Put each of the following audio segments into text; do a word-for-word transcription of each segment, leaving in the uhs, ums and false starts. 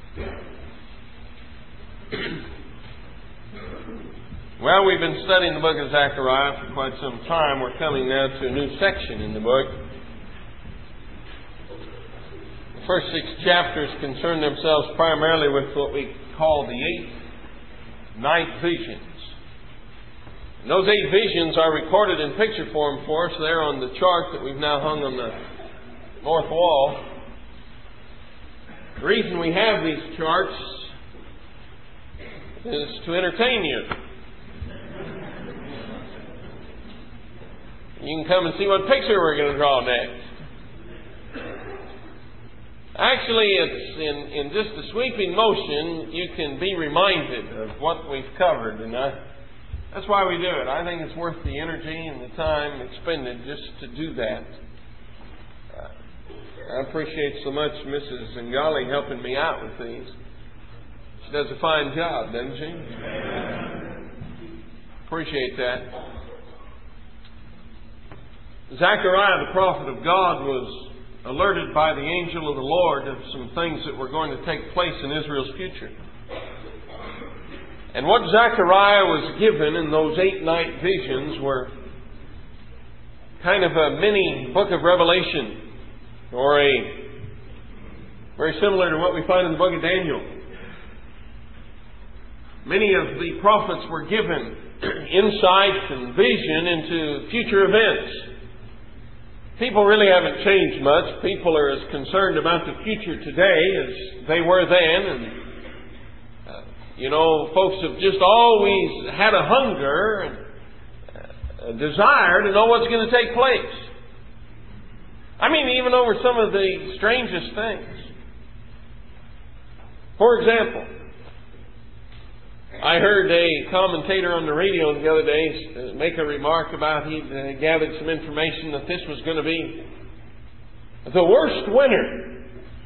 Well, we've been studying the book of Zechariah for quite some time. We're coming now to a new section in the book. The first six chapters concern themselves primarily with what we call the eight night visions. And those eight visions are recorded in picture form for us there on the chart that we've now hung on the north wall. The reason we have these charts is to entertain you. You can come and see what picture we're going to draw next. Actually, it's in, in just a sweeping motion, you can be reminded of what we've covered. And I, that's why we do it. I think it's worth the energy and the time expended just to do that. Uh, I appreciate so much Missus Ngali helping me out with these. She does a fine job, doesn't she? Appreciate that. Zechariah, the prophet of God, was alerted by the angel of the Lord of some things that were going to take place in Israel's future. And what Zechariah was given in those eight night visions were kind of a mini book of Revelation, or a very similar to what we find in the book of Daniel. Many of the prophets were given insight and vision into future events. People really haven't changed much. People are as concerned about the future today as they were then. And, uh, you know, folks have just always had a hunger and a desire to know what's going to take place. I mean, even over some of the strangest things. For example, I heard a commentator on the radio the other day make a remark about he'd uh, gathered some information that this was going to be the worst winter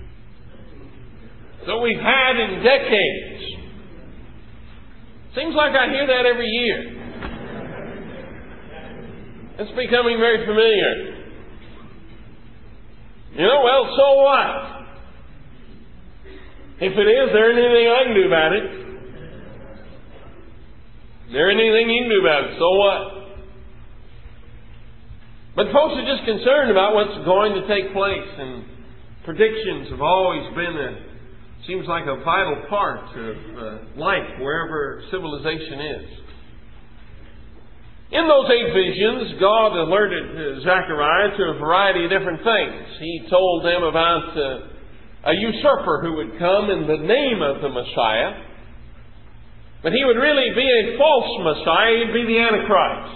that we've had in decades. Seems like I hear that every year. It's becoming very familiar. You know, well, so what? If it is, there isn't anything I can do about it. There isn't anything you can do about it, so what? But folks are just concerned about what's going to take place, and predictions have always been a, seems like a vital part of uh, life wherever civilization is. In those eight visions, God alerted Zechariah to a variety of different things. He told them about uh, a usurper who would come in the name of the Messiah. But he would really be a false Messiah. He'd be the Antichrist.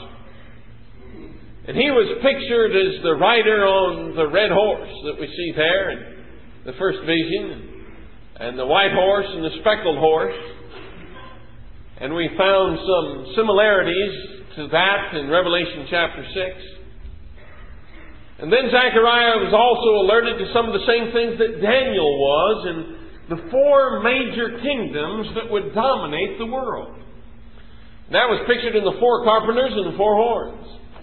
And he was pictured as the rider on the red horse that we see there in the first vision, and the white horse and the speckled horse. And we found some similarities to that in Revelation chapter six. And then Zechariah was also alerted to some of the same things that Daniel was, and the four major kingdoms that would dominate the world. That was pictured in the four carpenters and the four horns.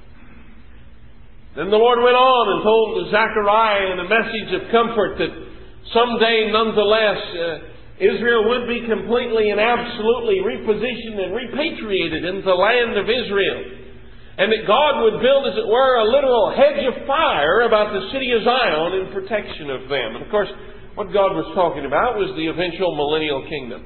Then the Lord went on and told Zechariah in a message of comfort that someday, nonetheless, uh, Israel would be completely and absolutely repositioned and repatriated into the land of Israel. And that God would build, as it were, a literal hedge of fire about the city of Zion in protection of them. And of course, what God was talking about was the eventual millennial kingdom.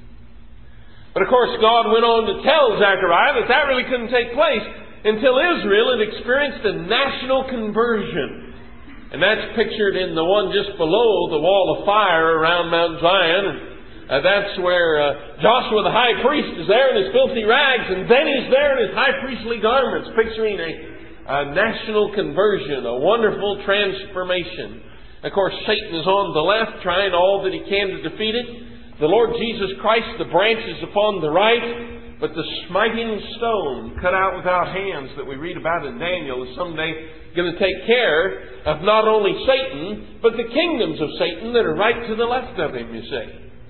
But of course, God went on to tell Zechariah that that really couldn't take place until Israel had experienced a national conversion. And that's pictured in the one just below the wall of fire around Mount Zion. And uh, that's where uh, Joshua the high priest is there in his filthy rags, and then he's there in his high priestly garments, picturing a, a national conversion, a wonderful transformation. Of course, Satan is on the left, trying all that he can to defeat it. The Lord Jesus Christ, the branch, is upon the right. But the smiting stone cut out without hands that we read about in Daniel is someday going to take care of not only Satan, but the kingdoms of Satan that are right to the left of him, you see.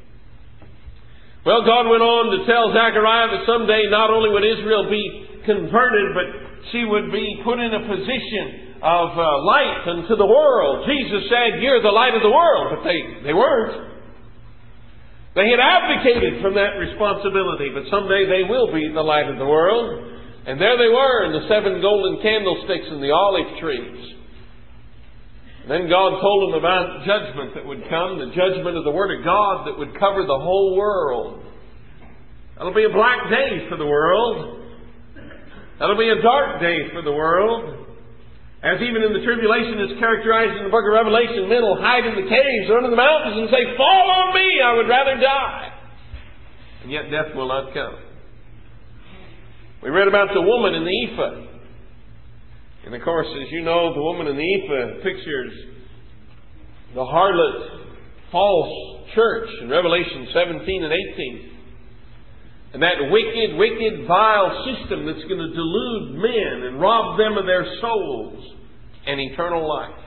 Well, God went on to tell Zechariah that someday not only would Israel be converted, but she would be put in a position of uh, light unto the world. Jesus said, "You're the light of the world," but they, they weren't. They had abdicated from that responsibility, but someday they will be the light of the world. And there they were in the seven golden candlesticks and the olive trees. And then God told them about judgment that would come, the judgment of the Word of God that would cover the whole world. That'll be a black day for the world. That'll be a dark day for the world. As even in the tribulation is characterized in the book of Revelation, men will hide in the caves or under the mountains and say, "Fall on me, I would rather die." And yet death will not come. We read about the woman in the ephah. And of course, as you know, the woman in the ephah pictures the harlot, false church in Revelation seventeen and eighteen. And that wicked, wicked, vile system that's going to delude men and rob them of their souls and eternal life.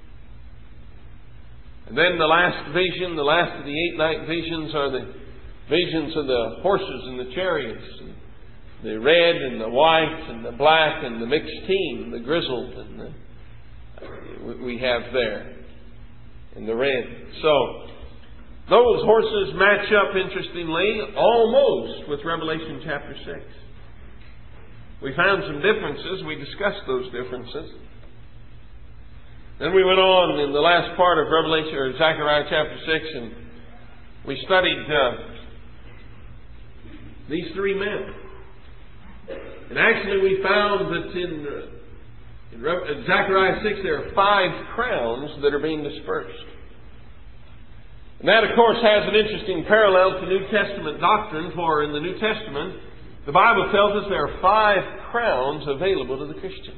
And then the last vision, the last of the eight night visions, are the visions of the horses and the chariots. The red and the white and the black and the mixed team, the grizzled and the, we have there, and the red. So, those horses match up, interestingly, almost with Revelation chapter six. We found some differences. We discussed those differences. Then we went on in the last part of Revelation, or Zechariah chapter six, and we studied uh, these three men. And actually we found that in, uh, in Re- in Zechariah six there are five crowns that are being dispersed. And that, of course, has an interesting parallel to New Testament doctrine, for in the New Testament, the Bible tells us there are five crowns available to the Christian.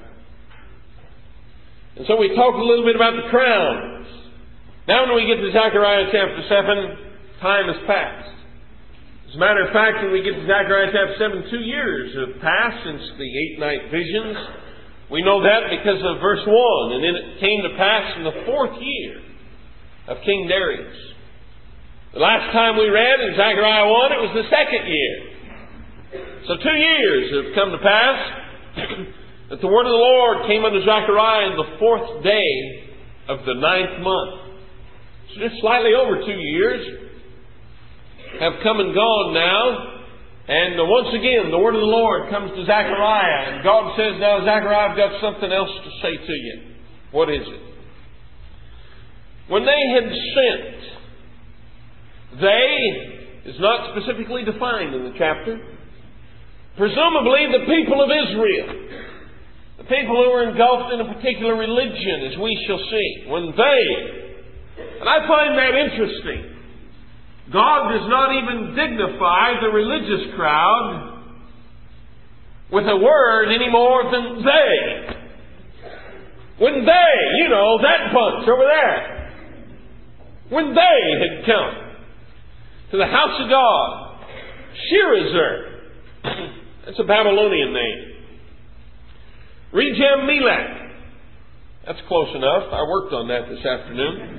And so we talked a little bit about the crowns. Now when we get to Zechariah chapter seven, time has passed. As a matter of fact, when we get to Zechariah chapter seven, two years have passed since the eight night visions. We know that because of verse one. And then it came to pass in the fourth year of King Darius. The last time we read in Zechariah one, it was the second year. So two years have come to pass that the word of the Lord came unto Zechariah in the fourth day of the ninth month. So just slightly over two years have come and gone now. And once again, the word of the Lord comes to Zechariah. And God says, "Now, Zechariah, I've got something else to say to you." What is it? When they had sent, they is not specifically defined in the chapter. Presumably the people of Israel. The people who were engulfed in a particular religion, as we shall see. When they, and I find that interesting. God does not even dignify the religious crowd with a word any more than they. When they, you know, that bunch over there, when they had come to the house of God, Sherezer, that's a Babylonian name. Regem Melech, that's close enough. I worked on that this afternoon.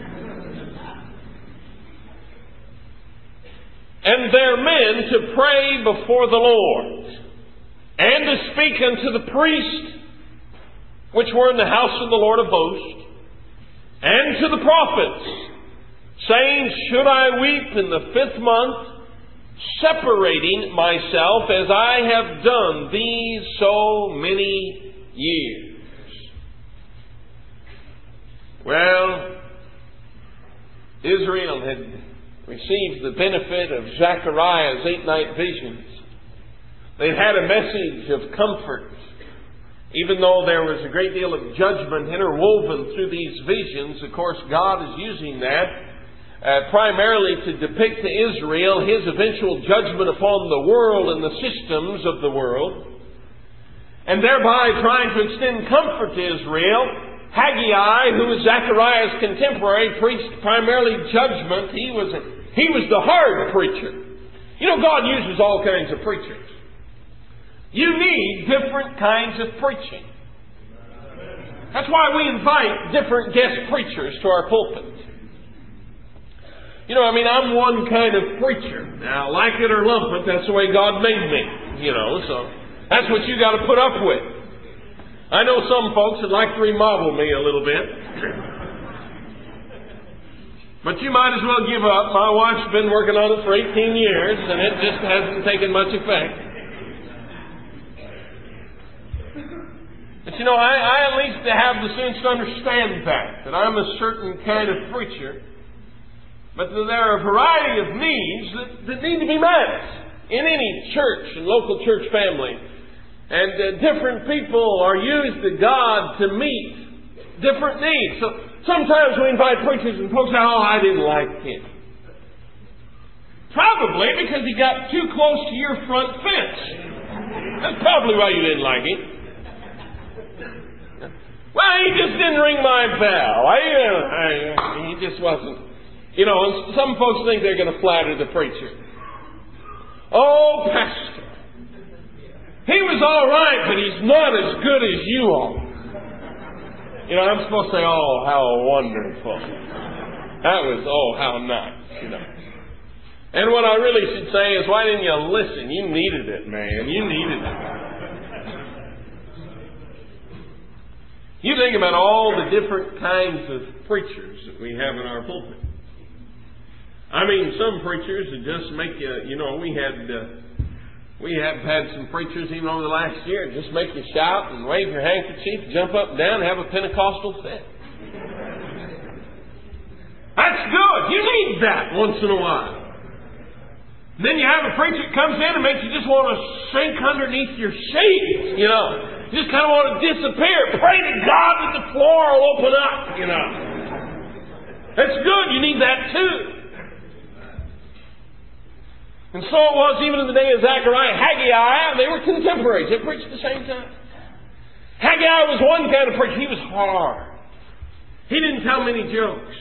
And their men to pray before the Lord, and to speak unto the priests which were in the house of the Lord of hosts, and to the prophets, saying, "Should I weep in the fifth month, separating myself as I have done these so many years?" Well, Israel had received the benefit of Zechariah's eight-night visions. They'd had a message of comfort, even though there was a great deal of judgment interwoven through these visions. Of course, God is using that uh, primarily to depict to Israel His eventual judgment upon the world and the systems of the world, and thereby trying to extend comfort to Israel. Haggai, who was Zechariah's contemporary, preached primarily judgment. He was, a, he was the hard preacher. You know, God uses all kinds of preachers. You need different kinds of preaching. That's why we invite different guest preachers to our pulpit. You know, I mean, I'm one kind of preacher. Now, like it or lump it, that's the way God made me. You know, so that's what you got to put up with. I know some folks would like to remodel me a little bit. But you might as well give up. My wife's been working on it for eighteen years, and it just hasn't taken much effect. But you know, I, I at least have the sense to understand that, that I'm a certain kind of preacher. But there are a variety of needs that, that need to be met in any church and local church family. And uh, different people are used to God to meet different needs. So sometimes we invite preachers and folks say, oh, I didn't like him. Probably because he got too close to your front fence. That's probably why you didn't like him. Well, he just didn't ring my bell. I, uh, I, he just wasn't. You know, some folks think they're going to flatter the preacher. Oh, pastor. He was all right, but he's not as good as you are. You know, I'm supposed to say, oh, how wonderful. That was, oh, how nice, you know. And what I really should say is, why didn't you listen? You needed it, man. You needed it. You think about all the different kinds of preachers that we have in our pulpit. I mean, some preachers that just make you, you know, we had, uh, we have had some preachers even over the last year just make you shout and wave your handkerchief, jump up and down and have a Pentecostal fit. That's good. You need that once in a while. And then you have a preacher that comes in and makes you just want to sink underneath your shades, you know. You just kind of want to disappear. Pray to God that the floor will open up, you know. That's good. You need that too. And so it was even in the day of Zechariah. Haggai, they were contemporaries. They preached at the same time. Haggai was one kind of preacher. He was hard. He didn't tell many jokes.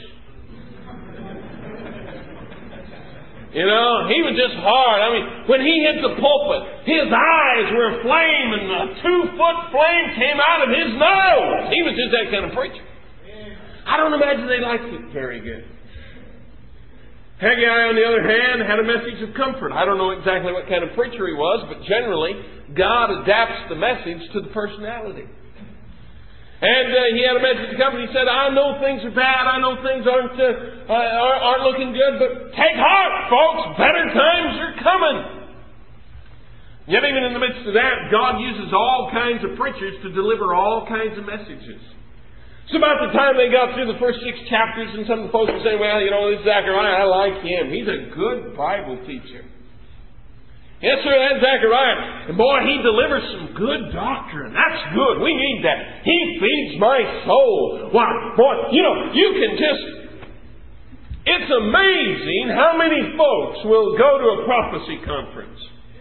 You know, he was just hard. I mean, when he hit the pulpit, his eyes were aflame and a two-foot flame came out of his nose. He was just that kind of preacher. I don't imagine they liked it very good. Haggai, on the other hand, had a message of comfort. I don't know exactly what kind of preacher he was, but generally, God adapts the message to the personality. And uh, he had a message of comfort. He said, I know things are bad. I know things aren't, uh, aren't, aren't looking good, but take heart, folks. Better times are coming. Yet even in the midst of that, God uses all kinds of preachers to deliver all kinds of messages. So about the time they got through the first six chapters, and some of the folks were saying, well, you know, this Zechariah, I like him. He's a good Bible teacher. Yes, sir, that's Zechariah. And boy, he delivers some good doctrine. That's good. We need that. He feeds my soul. Wow, boy, you know, you can just... It's amazing how many folks will go to a prophecy conference.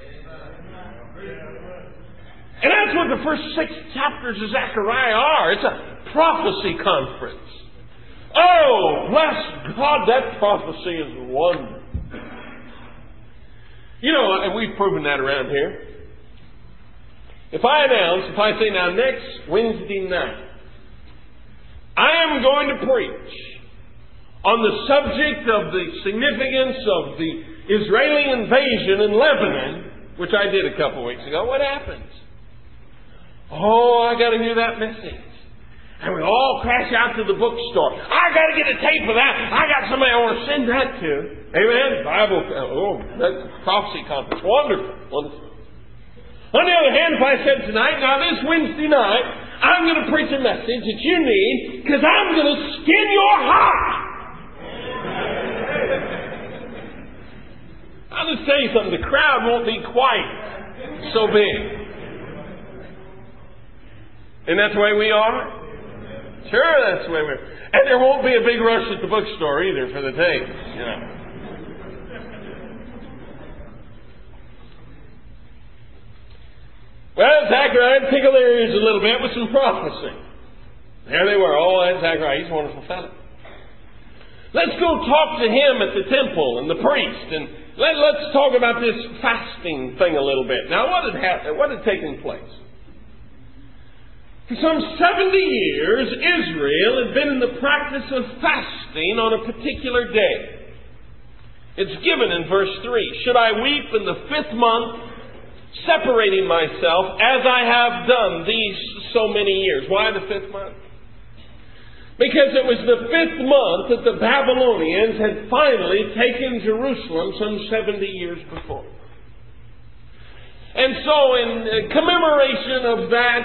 And that's what the first six chapters of Zechariah are. It's a prophecy conference. Oh, bless God, that prophecy is wonderful. You know, and we've proven that around here. If I announce, if I say, now next Wednesday night, I am going to preach on the subject of the significance of the Israeli invasion in Lebanon, which I did a couple weeks ago, what happens? Oh, I got to hear that message. And we all crash out to the bookstore. I got to get a tape of that. I got somebody I want to send that to. Amen? Bible, oh, that prophecy conference. Wonderful. Wonderful. On the other hand, if I said tonight, now this Wednesday night, I'm going to preach a message that you need because I'm going to skin your heart. I'll just tell you something. The crowd won't be quite so big. And that's the way we are? Sure, that's the way we are. And there won't be a big rush at the bookstore either for the tapes, you know. Well, Zechariah tickled their ears a little bit with some prophecy. There they were. Oh, that's Zechariah. He's a wonderful fellow. Let's go talk to him at the temple and the priest, and let, let's talk about this fasting thing a little bit. Now, what had happened? What had taken place? For some seventy years, Israel had been in the practice of fasting on a particular day. It's given in verse three. Should I weep in the fifth month, separating myself as I have done these so many years? Why the fifth month? Because it was the fifth month that the Babylonians had finally taken Jerusalem some seventy years before. And so in commemoration of that,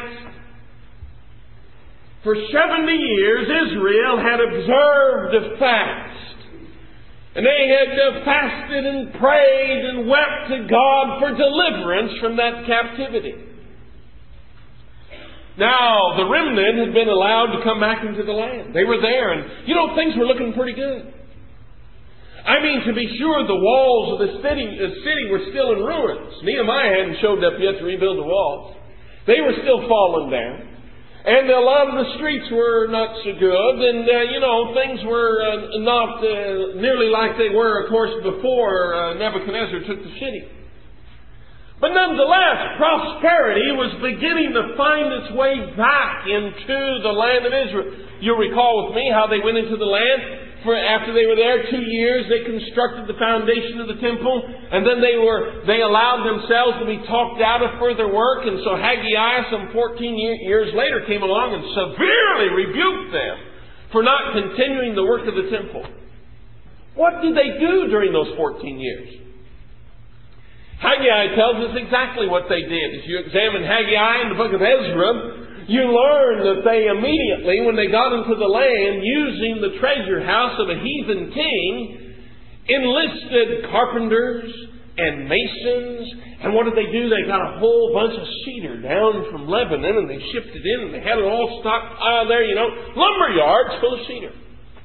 for seventy years Israel had observed a fast. And they had fasted and prayed and wept to God for deliverance from that captivity. Now, the remnant had been allowed to come back into the land. They were there, and, you know, things were looking pretty good. I mean, to be sure, the walls of the city, the city were still in ruins. Nehemiah hadn't showed up yet to rebuild the walls. They were still fallen down. And a lot of the streets were not so good, and, uh, you know, things were uh, not uh, nearly like they were, of course, before uh, Nebuchadnezzar took the city. But nonetheless, prosperity was beginning to find its way back into the land of Israel. You'll recall with me how they went into the land. For after they were there two years, they constructed the foundation of the temple, and then they were they allowed themselves to be talked out of further work. And so Haggai, some fourteen years later, came along and severely rebuked them for not continuing the work of the temple. What did they do during those fourteen years? Haggai tells us exactly what they did. As you examine Haggai in the book of Ezra, you learn that they immediately, when they got into the land, using the treasure house of a heathen king, enlisted carpenters and masons. And what did they do? They got a whole bunch of cedar down from Lebanon, and they shipped it in, and they had it all stockpiled there, you know, lumber yards full of cedar.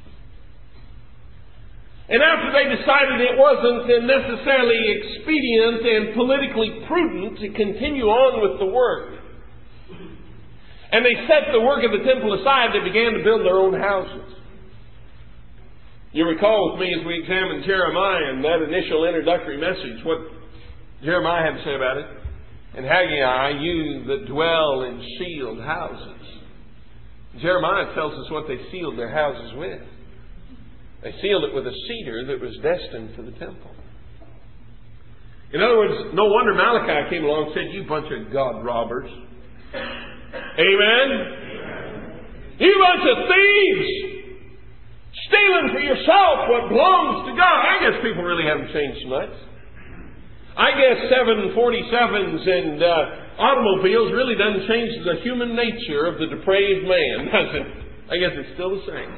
And after they decided it wasn't necessarily expedient and politically prudent to continue on with the work, and they set the work of the temple aside, they began to build their own houses. You recall with me as we examined Jeremiah and that initial introductory message, what Jeremiah had to say about it. And Haggai, you that dwell in sealed houses. Jeremiah tells us what they sealed their houses with. They sealed it with a cedar that was destined for the temple. In other words, no wonder Malachi came along and said, "You bunch of God robbers." Amen? Amen. You bunch of thieves! Stealing for yourself what belongs to God. I guess people really haven't changed much. I guess seven forty-sevens and uh, automobiles really doesn't change the human nature of the depraved man, does it? I guess it's still the same.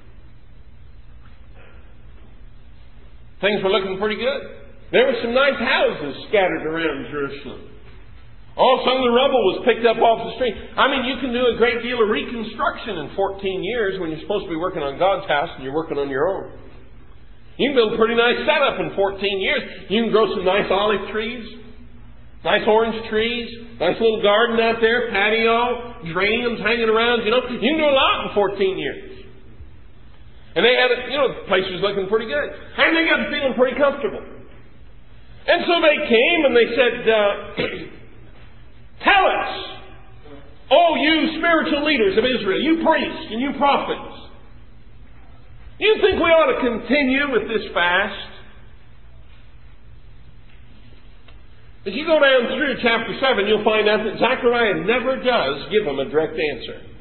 Things were looking pretty good. There were some nice houses scattered around Jerusalem. Oh, some of the rubble was picked up off the street. I mean, you can do a great deal of reconstruction in fourteen years when you're supposed to be working on God's house and you're working on your own. You can build a pretty nice setup in fourteen years. You can grow some nice olive trees, nice orange trees, nice little garden out there, patio, geraniums hanging around, you know. You can do a lot in fourteen years. And they had, you know, the place was looking pretty good. And they got feeling pretty comfortable. And so they came and they said, uh, tell us, oh, you spiritual leaders of Israel, you priests and you prophets, you think we ought to continue with this fast? As you go down through chapter seven, you'll find out that Zechariah never does give them a direct answer.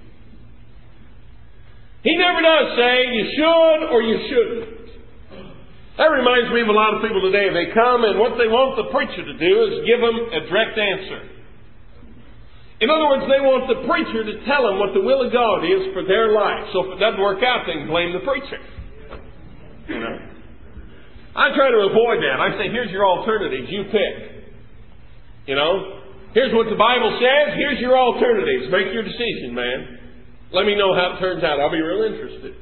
He never does say you should or you shouldn't. That reminds me of a lot of people today. They come and what they want the preacher to do is give them a direct answer. In other words, they want the preacher to tell them what the will of God is for their life. So if it doesn't work out, they can blame the preacher. You know? I try to avoid that. I say, here's your alternatives. You pick. You know? Here's what the Bible says. Here's your alternatives. Make your decision, man. Let me know how it turns out. I'll be real interested.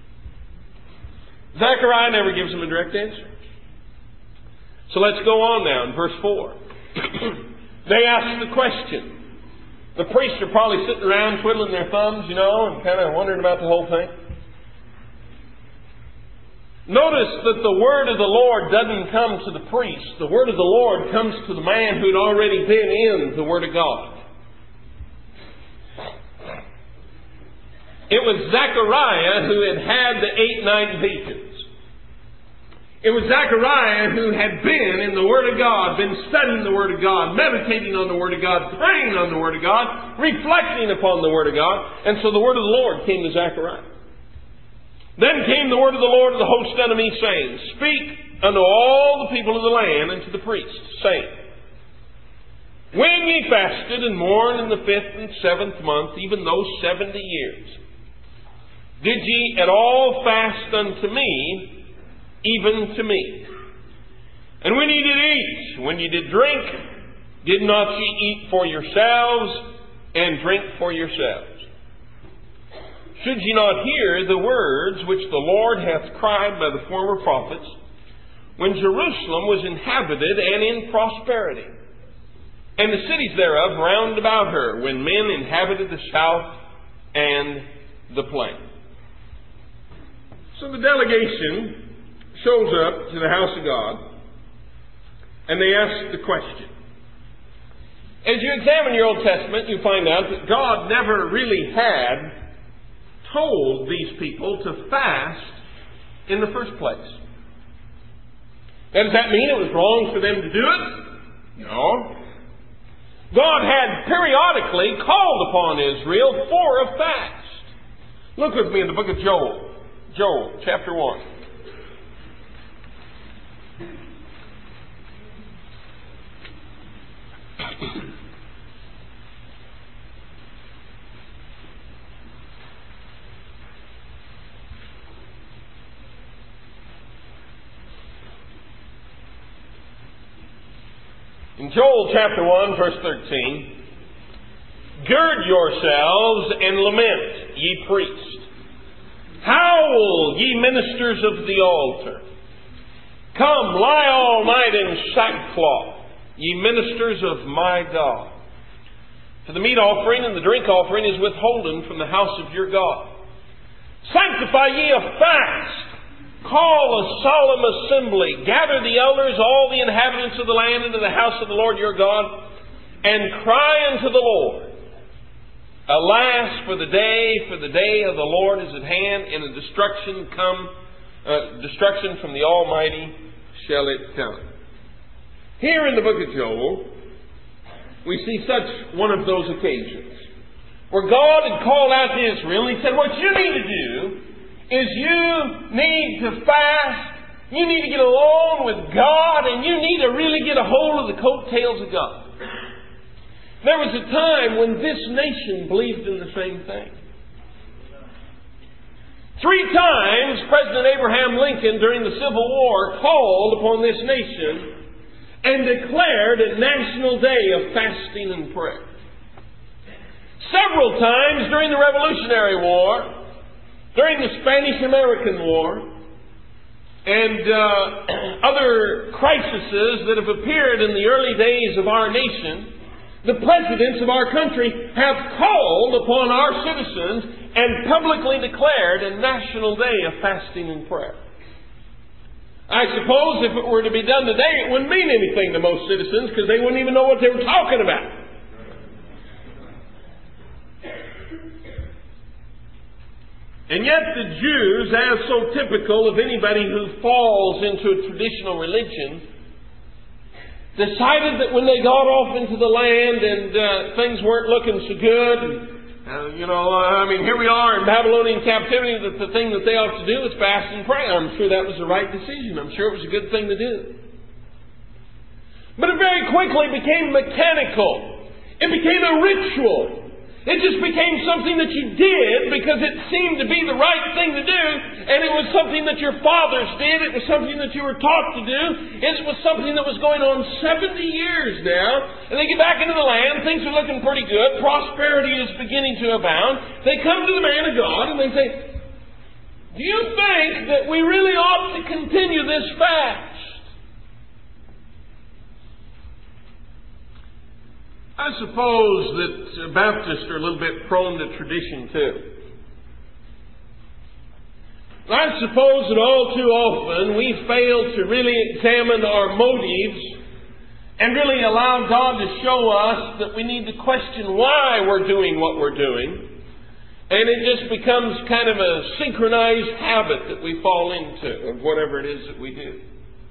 Zechariah never gives them a direct answer. So let's go on now in verse four. They ask the question. The priests are probably sitting around twiddling their thumbs, you know, and kind of wondering about the whole thing. Notice that the word of the Lord doesn't come to the priest. The word of the Lord comes to the man who'd already been in the Word of God. It was Zechariah who had had the eight night visions. It was Zechariah who had been in the Word of God, been studying the Word of God, meditating on the Word of God, praying on the Word of God, reflecting upon the Word of God. And so the Word of the Lord came to Zechariah. Then came the word of the Lord of the host unto me, saying, Speak unto all the people of the land and to the priests, saying, When ye fasted and mourned in the fifth and seventh month, even those seventy years, did ye at all fast unto me, even to me? And when ye did eat, when ye did drink, did not ye eat for yourselves, and drink for yourselves? Should ye not hear the words which the Lord hath cried by the former prophets, when Jerusalem was inhabited and in prosperity, and the cities thereof round about her, when men inhabited the south and the plain? So the delegation shows up to the house of God, and they ask the question. As you examine your Old Testament, you find out that God never really had told these people to fast in the first place. Now, does that mean it was wrong for them to do it? No. God had periodically called upon Israel for a fast. Look with me in the book of Joel. Joel, chapter one. In Joel chapter one, verse thirteen, Gird yourselves and lament, ye priests. Howl, ye ministers of the altar. Come, lie all night in sackcloth, ye ministers of my God. For the meat offering and the drink offering is withholden from the house of your God. Sanctify ye a fast. Call a solemn assembly. Gather the elders, all the inhabitants of the land, into the house of the Lord your God, and cry unto the Lord. Alas, for the day, for the day of the Lord is at hand, and a destruction come, uh, destruction from the Almighty shall it come. Here in the book of Joel, we see such one of those occasions where God had called out to Israel, and He said, what you need to do is you need to fast, you need to get alone with God, and you need to really get a hold of the coattails of God. There was a time when this nation believed in the same thing. Three times President Abraham Lincoln during the Civil War called upon this nation and declared a national day of fasting and prayer. Several times during the Revolutionary War, during the Spanish-American War, and uh, other crises that have appeared in the early days of our nation, the presidents of our country have called upon our citizens and publicly declared a national day of fasting and prayer. I suppose if it were to be done today, it wouldn't mean anything to most citizens because they wouldn't even know what they were talking about. And yet the Jews, as so typical of anybody who falls into a traditional religion, decided that when they got off into the land and uh, things weren't looking so good, and, uh, you know, I mean, here we are in Babylonian captivity, that the thing that they ought to do is fast and pray. I'm sure that was the right decision. I'm sure it was a good thing to do. But it very quickly became mechanical. It became a ritual. It just became something that you did because it seemed to be the right thing to do, and it was something that your fathers did. It was something that you were taught to do. It was something that was going on seventy years now, and they get back into the land. Things are looking pretty good. Prosperity is beginning to abound. They come to the man of God and they say, do you think that we really ought to continue this fast? I suppose that Baptists are a little bit prone to tradition too. I suppose that all too often we fail to really examine our motives and really allow God to show us that we need to question why we're doing what we're doing. And it just becomes kind of a synchronized habit that we fall into of whatever it is that we do.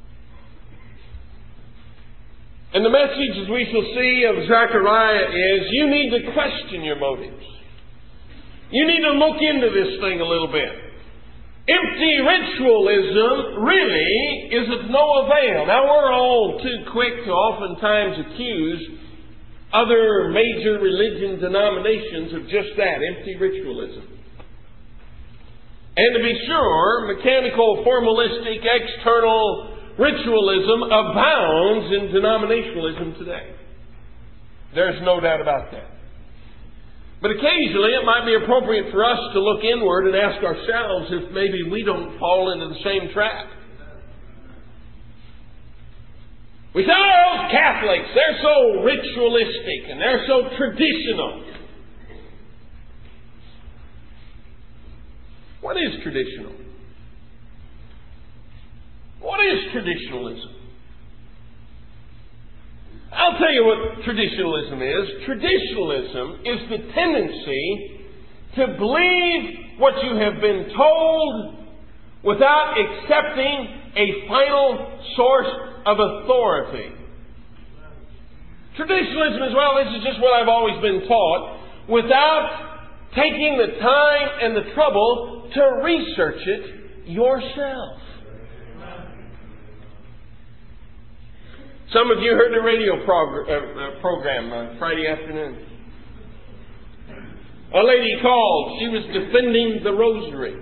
And the message, as we shall see, of Zechariah is you need to question your motives. You need to look into this thing a little bit. Empty ritualism really is of no avail. Now, we're all too quick to oftentimes accuse other major religion denominations of just that, empty ritualism. And to be sure, mechanical, formalistic, external ritualism abounds in denominationalism today. There's no doubt about that. But occasionally it might be appropriate for us to look inward and ask ourselves if maybe we don't fall into the same trap. We say, oh, those Catholics, they're so ritualistic and they're so traditional. What is traditional? What is traditionalism? I'll tell you what traditionalism is. Traditionalism is the tendency to believe what you have been told without accepting a final source of authority. Traditionalism as well, this is just what I've always been taught, without taking the time and the trouble to research it yourself. Some of you heard the radio prog- uh, program uh, Friday afternoon. A lady called. She was defending the rosary.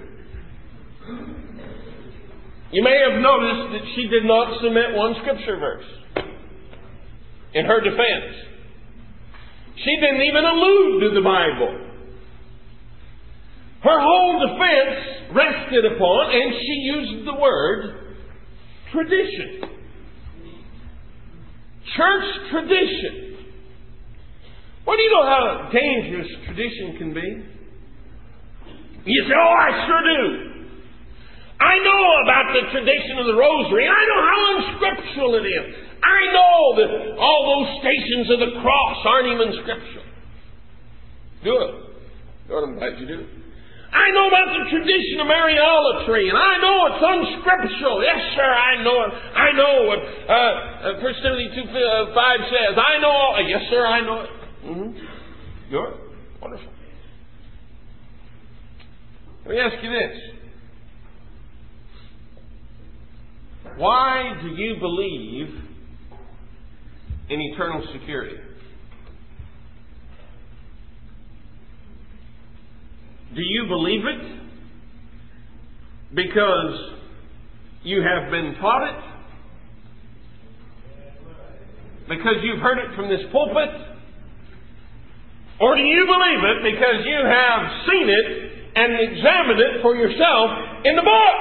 You may have noticed that she did not submit one scripture verse in her defense. She didn't even allude to the Bible. Her whole defense rested upon, and she used the word, tradition. Church tradition. Well, do you know how dangerous tradition can be? You say, oh, I sure do. I know about the tradition of the rosary. I know how unscriptural it is. I know that all those stations of the cross aren't even scriptural. Good. Good, I'm glad you do. I know about the tradition of Mariolatry, and I know it's unscriptural. Yes, sir, I know it. I know what uh, uh, First Timothy two five says. I know all. Yes, sir, I know it. Mm-hmm. Good. Wonderful. Let me ask you this. Why do you believe in eternal security? Do you believe it because you have been taught it? Because you've heard it from this pulpit? Or do you believe it because you have seen it and examined it for yourself in the book?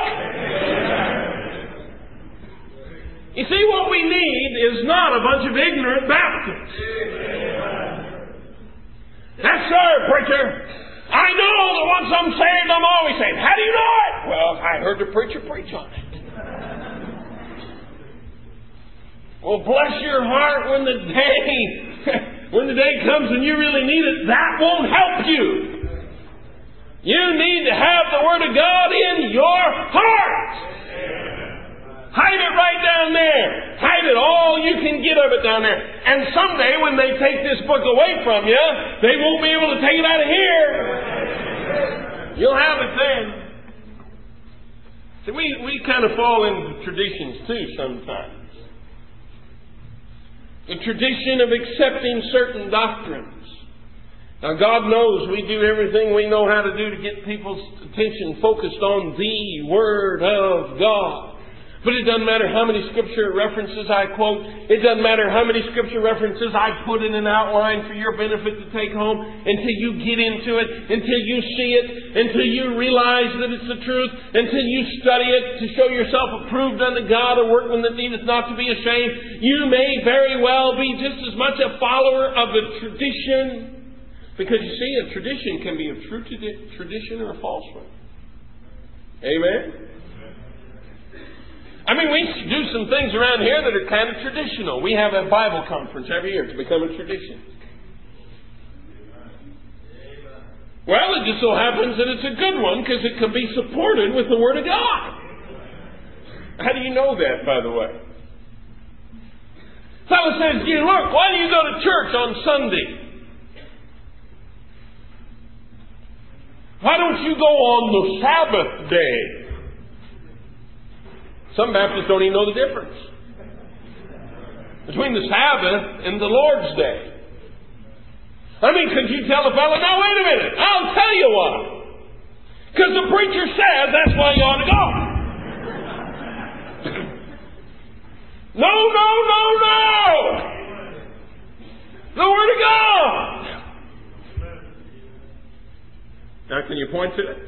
You see, what we need is not a bunch of ignorant Baptists. Yes, sir, preacher. I know that once I'm saved, I'm always saved. How do you know it? Well, I heard the preacher preach on it. Well, bless your heart when the day, when the day comes and you really need it, that won't help you. You need to have the Word of God in your heart. Hide it right down there. Hide it all you can get of it down there. And someday when they take this book away from you, they won't be able to take it out of here. You'll have it then. See, we, we kind of fall into traditions too sometimes. The tradition of accepting certain doctrines. Now God knows we do everything we know how to do to get people's attention focused on the Word of God. But it doesn't matter how many scripture references I quote. It doesn't matter how many scripture references I put in an outline for your benefit to take home until you get into it, until you see it, until you realize that it's the truth, until you study it to show yourself approved unto God, a workman that needeth not to be ashamed. You may very well be just as much a follower of a tradition. Because you see, a tradition can be a true tradition or a false one. Amen? I mean, we do some things around here that are kind of traditional. We have a Bible conference every year. It's become a tradition. Well, it just so happens that it's a good one because it can be supported with the Word of God. How do you know that, by the way? Fellow says, "You look, why do you go to church on Sunday? Why don't you go on the Sabbath day?" Some Baptists don't even know the difference between the Sabbath and the Lord's Day. I mean, could you tell a fellow, now wait a minute, I'll tell you why. Because the preacher says that's why you ought to go. No, no, no, no! The Word of God! Now, can you point to it?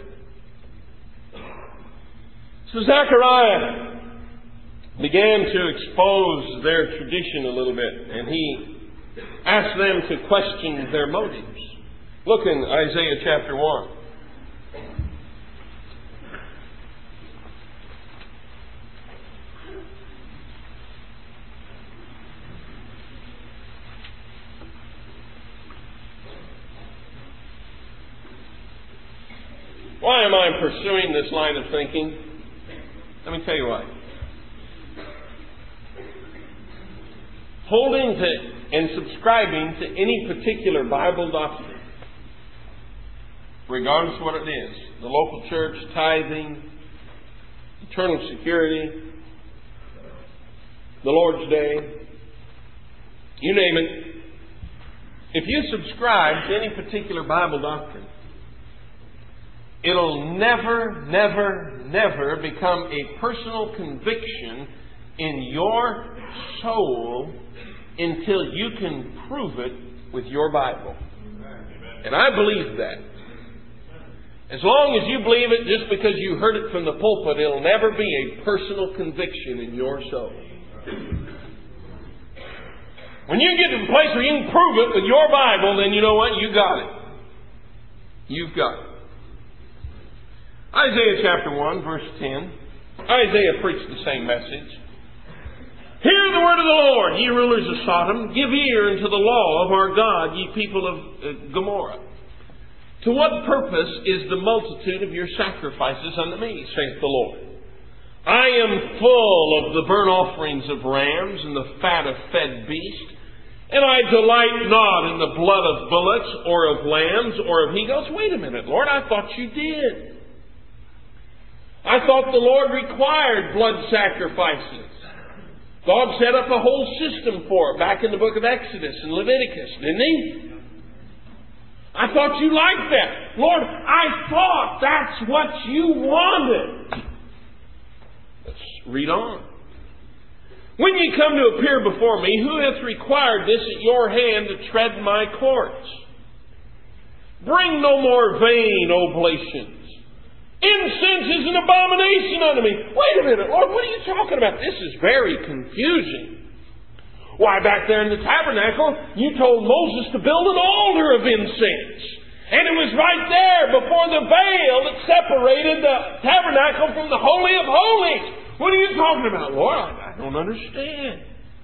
So Zechariah began to expose their tradition a little bit, and he asked them to question their motives. Look in Isaiah chapter one. Why am I pursuing this line of thinking? Let me tell you why. Holding to and subscribing to any particular Bible doctrine, regardless of what it is, the local church, tithing, eternal security, the Lord's Day, you name it. If you subscribe to any particular Bible doctrine, it'll never, never, never become a personal conviction in your soul until you can prove it with your Bible. And I believe that. As long as you believe it just because you heard it from the pulpit, it'll never be a personal conviction in your soul. When you get to the place where you can prove it with your Bible, then you know what? You got it. You've got it. Isaiah chapter one, verse ten. Isaiah preached the same message. Hear the word of the Lord, ye rulers of Sodom. Give ear unto the law of our God, ye people of uh, Gomorrah. To what purpose is the multitude of your sacrifices unto me, saith the Lord? I am full of the burnt offerings of rams and the fat of fed beasts, and I delight not in the blood of bullocks or of lambs or of he-goats. Wait a minute, Lord, I thought you did. I thought the Lord required blood sacrifices. God set up a whole system for it back in the book of Exodus and Leviticus, didn't He? I thought you liked that. Lord, I thought that's what you wanted. Let's read on. When ye come to appear before me, who hath required this at your hand to tread my courts? Bring no more vain oblations. Incense is an abomination unto me. Wait a minute, Lord, what are you talking about? This is very confusing. Why, back there in the tabernacle, you told Moses to build an altar of incense. And it was right there before the veil that separated the tabernacle from the Holy of Holies. What are you talking about, Lord? I don't understand.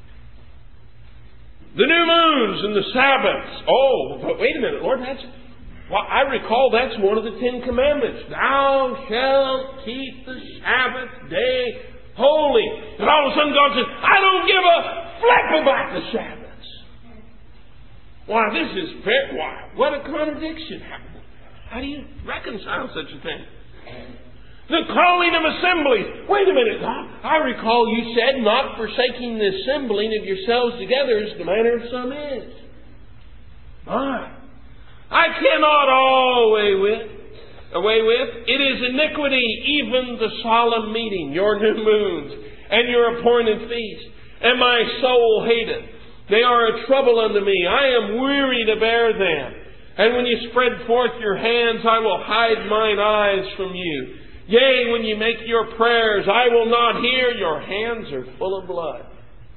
The new moons and the Sabbaths. Oh, but wait a minute, Lord, that's... Well, I recall that's one of the Ten Commandments. Thou shalt keep the Sabbath day holy. And all of a sudden God says, I don't give a flip about the Sabbaths. Why, this is very... Why, what a contradiction. How, how do you reconcile such a thing? The calling of assemblies. Wait a minute, God. I recall you said, not forsaking the assembling of yourselves together as the manner of some is. My. I cannot all away with, away with. It is iniquity, even the solemn meeting, your new moons, and your appointed feasts. And my soul hateth. They are a trouble unto me. I am weary to bear them. And when you spread forth your hands, I will hide mine eyes from you. Yea, when you make your prayers, I will not hear. Your hands are full of blood.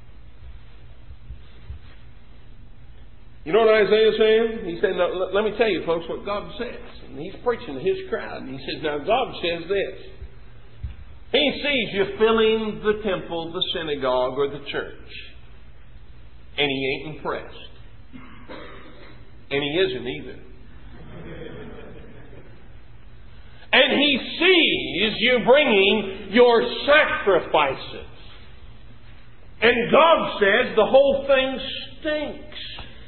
You know what Isaiah is saying? He said, now, let me tell you, folks, what God says. And he's preaching to his crowd. And he says, now God says this. He sees you filling the temple, the synagogue, or the church. And he ain't impressed. And he isn't either. And he sees you bringing your sacrifices. And God says the whole thing stinks.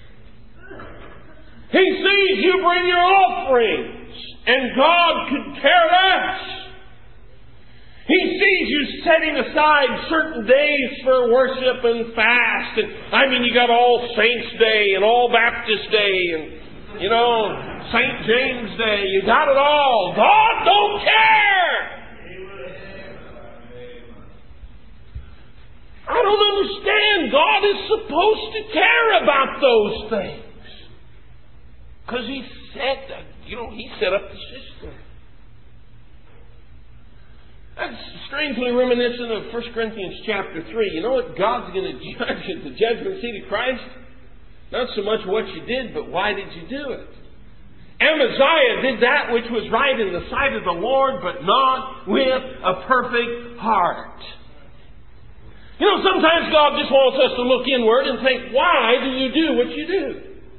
He sees you bring your offerings, and God could care less. He sees you setting aside certain days for worship and fast. And I mean, you got All Saints Day and All Baptist Day and, you know, Saint James Day. You got it all. God don't care. I don't understand. God is supposed to care about those things. Because He said that, you know, He set up the system. That's strangely reminiscent of First Corinthians chapter three. You know what God's going to judge at the judgment seat of Christ? Not so much what you did, but why did you do it? Amaziah did that which was right in the sight of the Lord, but not with a perfect heart. You know, sometimes God just wants us to look inward and think, why do you do what you do?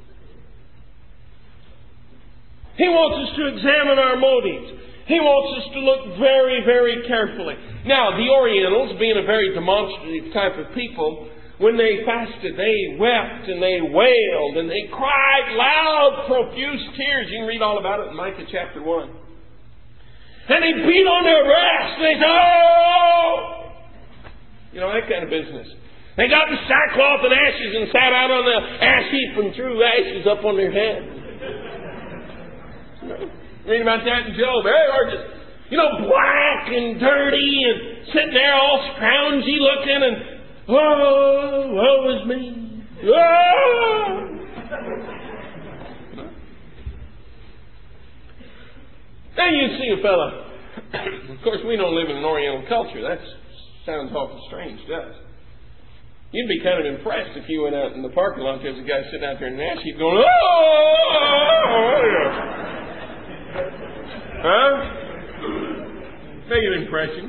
He wants us to examine our motives. He wants us to look very, very carefully. Now, the Orientals, being a very demonstrative type of people, when they fasted, they wept and they wailed and they cried loud, profuse tears. You can read all about it in Micah chapter one. And they beat on their breasts and they said, oh! You know, that kind of business. They got the sackcloth and ashes and sat out on the ash heap and threw ashes up on their head. You know, read about that in Job. They were just, you know, black and dirty and sitting there all scroungy looking and, oh, woe is me. Oh! Now you see a fella. Of course, we don't live in an Oriental culture. That sounds awful strange, does it? You'd be kind of impressed if you went out in the parking lot. There's a guy sitting out there in an ash heap going, oh! Huh? Make an impression.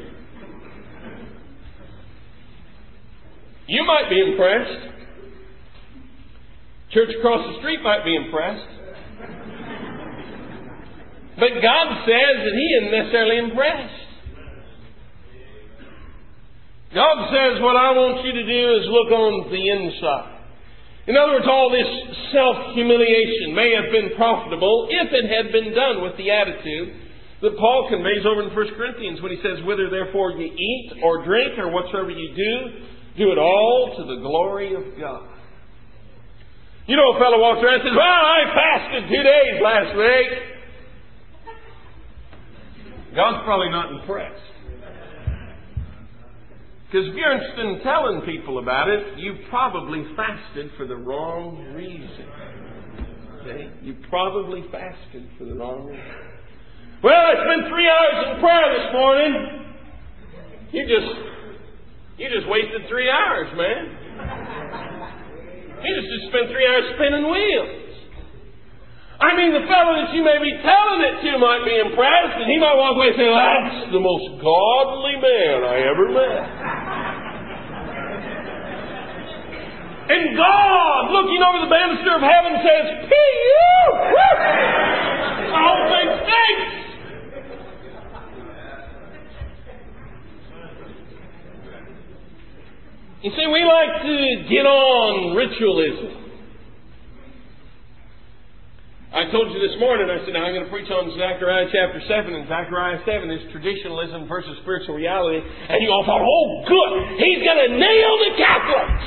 You might be impressed. Church across the street might be impressed. But God says that He isn't necessarily impressed. God says, what I want you to do is look on the inside. In other words, all this self-humiliation may have been profitable if it had been done with the attitude that Paul conveys over in First Corinthians when he says, whether therefore you eat or drink or whatsoever you do, do it all to the glory of God. You know, a fellow walks around and says, well, I fasted two days last week. God's probably not impressed. Because if you're interested in telling people about it, you probably fasted for the wrong reason. Okay? You probably fasted for the wrong reason. Well, I spent three hours in prayer this morning. You just, you just wasted three hours, man. You just, just spent three hours spinning wheels. I mean, the fellow that you may be telling it to might be impressed, and he might walk away and say, that's the most godly man I ever met. And God, looking over the banister of heaven, says, P U! The whole thing stinks! You see, we like to get on ritualism. I told you this morning, I said, now I'm going to preach on Zechariah chapter seven, and Zechariah seven is traditionalism versus spiritual reality. And you all thought, oh, good, he's going to nail the Catholics.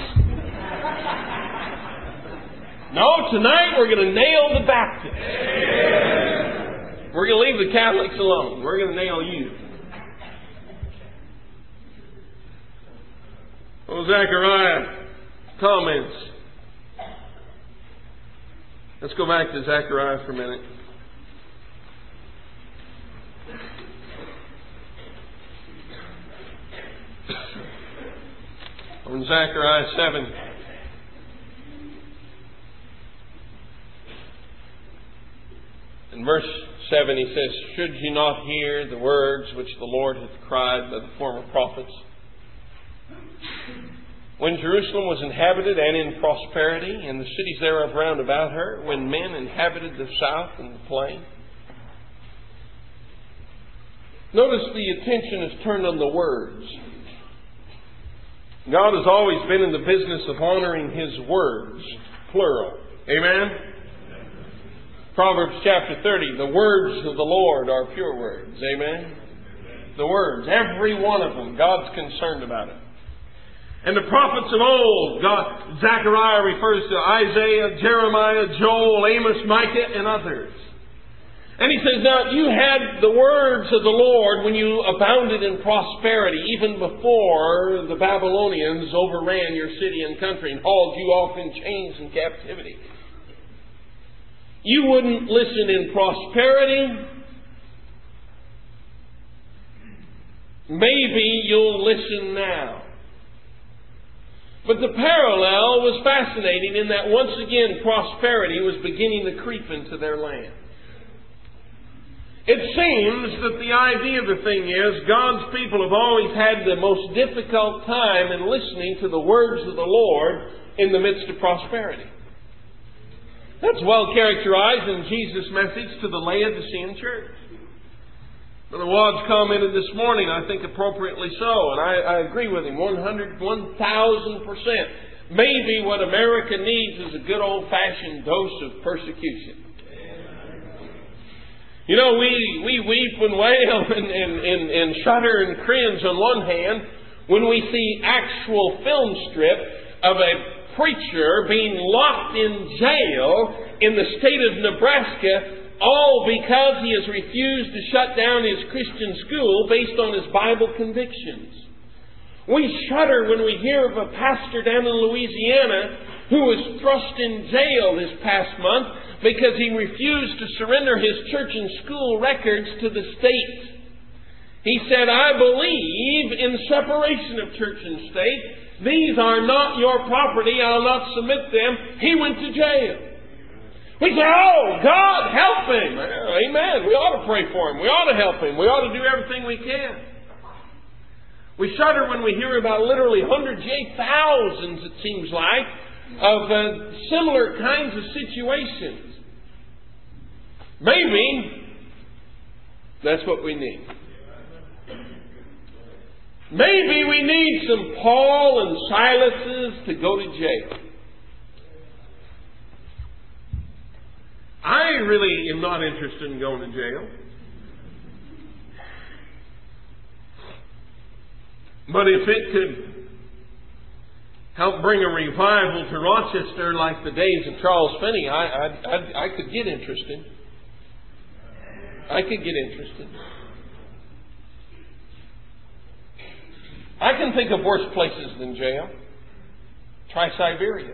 No, tonight we're going to nail the Baptists. We're going to leave the Catholics alone. We're going to nail you. Oh, Zechariah comments. Let's go back to Zechariah for a minute. From Zechariah seven. In verse seven he says, should you not hear the words which the Lord hath cried by the former prophets? When Jerusalem was inhabited and in prosperity, and the cities thereof round about her, when men inhabited the south and the plain. Notice the attention is turned on the words. God has always been in the business of honoring His words, plural. Amen? Proverbs chapter thirty, the words of the Lord are pure words. Amen? the words. Every one of them. God's concerned about it. And the prophets of old, God, Zechariah refers to Isaiah, Jeremiah, Joel, Amos, Micah, and others. And he says, now, you had the words of the Lord when you abounded in prosperity, even before the Babylonians overran your city and country and hauled you off in chains and captivity. You wouldn't listen in prosperity. Maybe you'll listen now. But the parallel was fascinating in that once again prosperity was beginning to creep into their land. It seems that the idea of the thing is God's people have always had the most difficult time in listening to the words of the Lord in the midst of prosperity. That's well characterized in Jesus' message to the Laodicean church. Brother Wadd's commented this morning, I think appropriately so, and I, I agree with him, one hundred, one thousand percent. Maybe what America needs is a good old-fashioned dose of persecution. You know, we, we weep and wail and, and, and, and shudder and cringe on one hand when we see actual film strip of a preacher being locked in jail in the state of Nebraska, all because he has refused to shut down his Christian school based on his Bible convictions. We shudder when we hear of a pastor down in Louisiana who was thrust in jail this past month because he refused to surrender his church and school records to the state. He said, I believe in separation of church and state. These are not your property. I'll not submit them. He went to jail. We say, oh, God, help him. Amen. We ought to pray for him. We ought to help him. We ought to do everything we can. We shudder when we hear about literally hundreds, yea, thousands, it seems like, of uh, similar kinds of situations. Maybe that's what we need. Maybe we need some Paul and Silases to go to jail. I really am not interested in going to jail. But if it could help bring a revival to Rochester like the days of Charles Finney, I, I, I, I could get interested. I could get interested. I can think of worse places than jail. Try Siberia.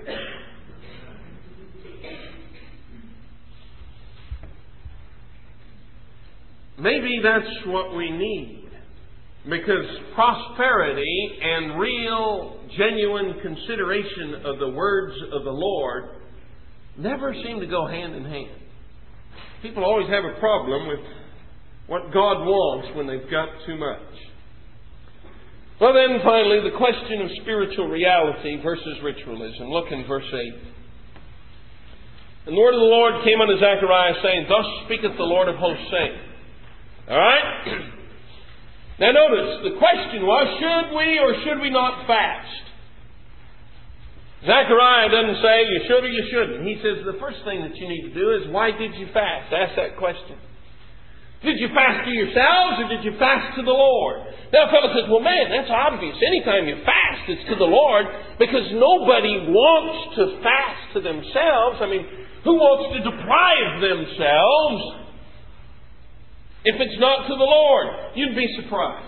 Maybe that's what we need. Because prosperity and real, genuine consideration of the words of the Lord never seem to go hand in hand. People always have a problem with what God wants when they've got too much. Well then, finally, the question of spiritual reality versus ritualism. Look in verse eight. And the word of the Lord came unto Zechariah, saying, Thus speaketh the Lord of hosts, saying. All right? Now notice, the question was, should we or should we not fast? Zechariah doesn't say you should or you shouldn't. He says the first thing that you need to do is, why did you fast? Ask that question. Did you fast to yourselves or did you fast to the Lord? Now a fellow says, well man, that's obvious. Anytime you fast, it's to the Lord, because nobody wants to fast to themselves. I mean, who wants to deprive themselves if it's not to the Lord? You'd be surprised.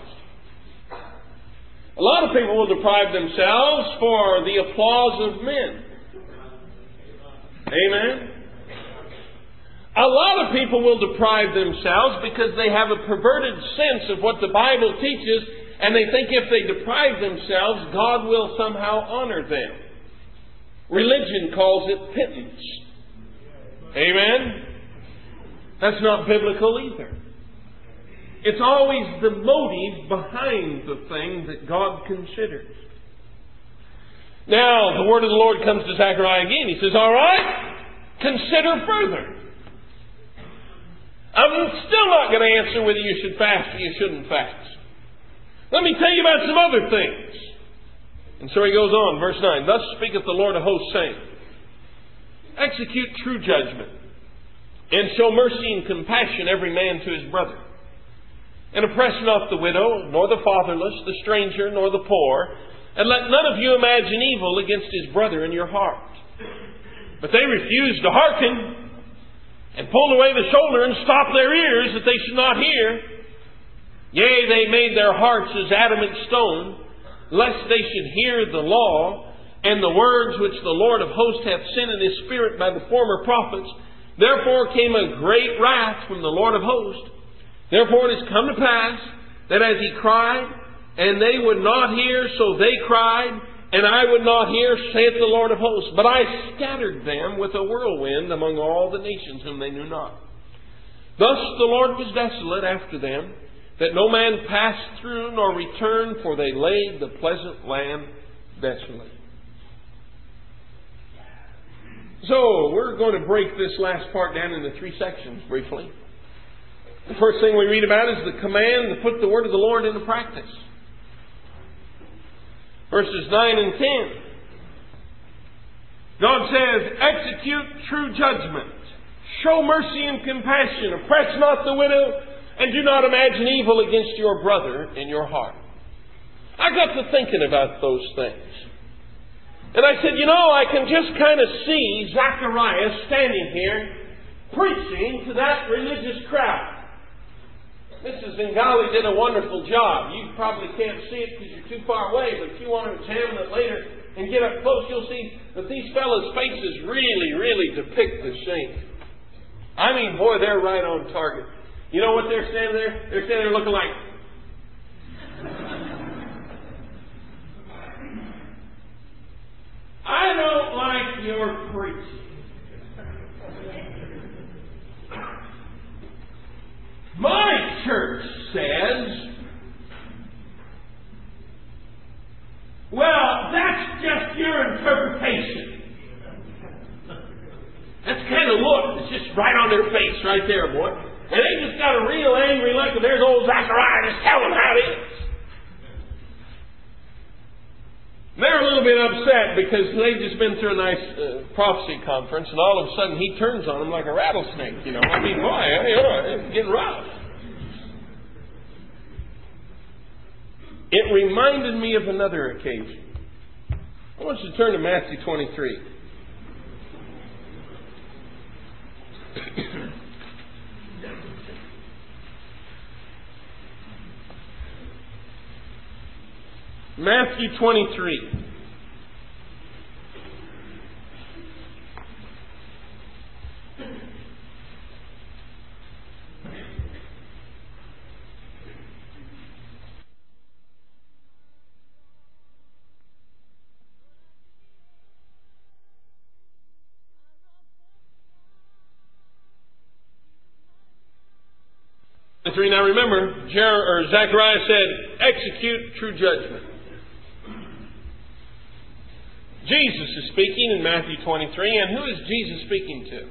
A lot of people will deprive themselves for the applause of men. Amen? A lot of people will deprive themselves because they have a perverted sense of what the Bible teaches, and they think if they deprive themselves, God will somehow honor them. Religion calls it pittance. Amen? That's not biblical either. It's always the motive behind the thing that God considers. Now, the word of the Lord comes to Zechariah again. He says, all right, consider further. I'm still not going to answer whether you should fast or you shouldn't fast. Let me tell you about some other things. And so he goes on, verse nine. Thus speaketh the Lord of hosts, saying, Execute true judgment, and show mercy and compassion every man to his brother. And oppress not the widow, nor the fatherless, the stranger, nor the poor. And let none of you imagine evil against his brother in your heart. But they refused to hearken, and pulled away the shoulder, and stopped their ears, that they should not hear. Yea, they made their hearts as adamant stone, lest they should hear the law, and the words which the Lord of hosts hath sent in his Spirit by the former prophets. Therefore came a great wrath from the Lord of hosts. Therefore it is come to pass, that as he cried, and they would not hear, so they cried, and I would not hear, saith the Lord of hosts. But I scattered them with a whirlwind among all the nations whom they knew not. Thus the Lord was desolate after them, that no man passed through nor returned, for they laid the pleasant land desolate. So, we're going to break this last part down into three sections briefly. The first thing we read about is the command to put the word of the Lord into practice. Verses nine and ten. God says, execute true judgment. Show mercy and compassion. Oppress not the widow, and do not imagine evil against your brother in your heart. I got to thinking about those things. And I said, you know, I can just kind of see Zacharias standing here preaching to that religious crowd. Missus Bengali did a wonderful job. You probably can't see it because you're too far away, but if you want to examine it later and get up close, you'll see that these fellows' faces really, really depict the shame. I mean, boy, they're right on target. You know what they're standing there? They're standing there looking like... I don't like your preaching. My church says, well, that's just your interpretation. That's the kind of look that's just right on their face, right there, boy. And they just got a real angry look, and there's old Zachariah just telling them how it is. They're a little bit upset because they've just been through a nice uh, prophecy conference, and all of a sudden he turns on them like a rattlesnake, you know. I mean, boy, it's getting rough. It reminded me of another occasion. I want you to turn to Matthew twenty-three. Matthew twenty-three. Now remember, Jer- or Zechariah said, execute true judgment. Jesus is speaking in Matthew twenty-three, and who is Jesus speaking to?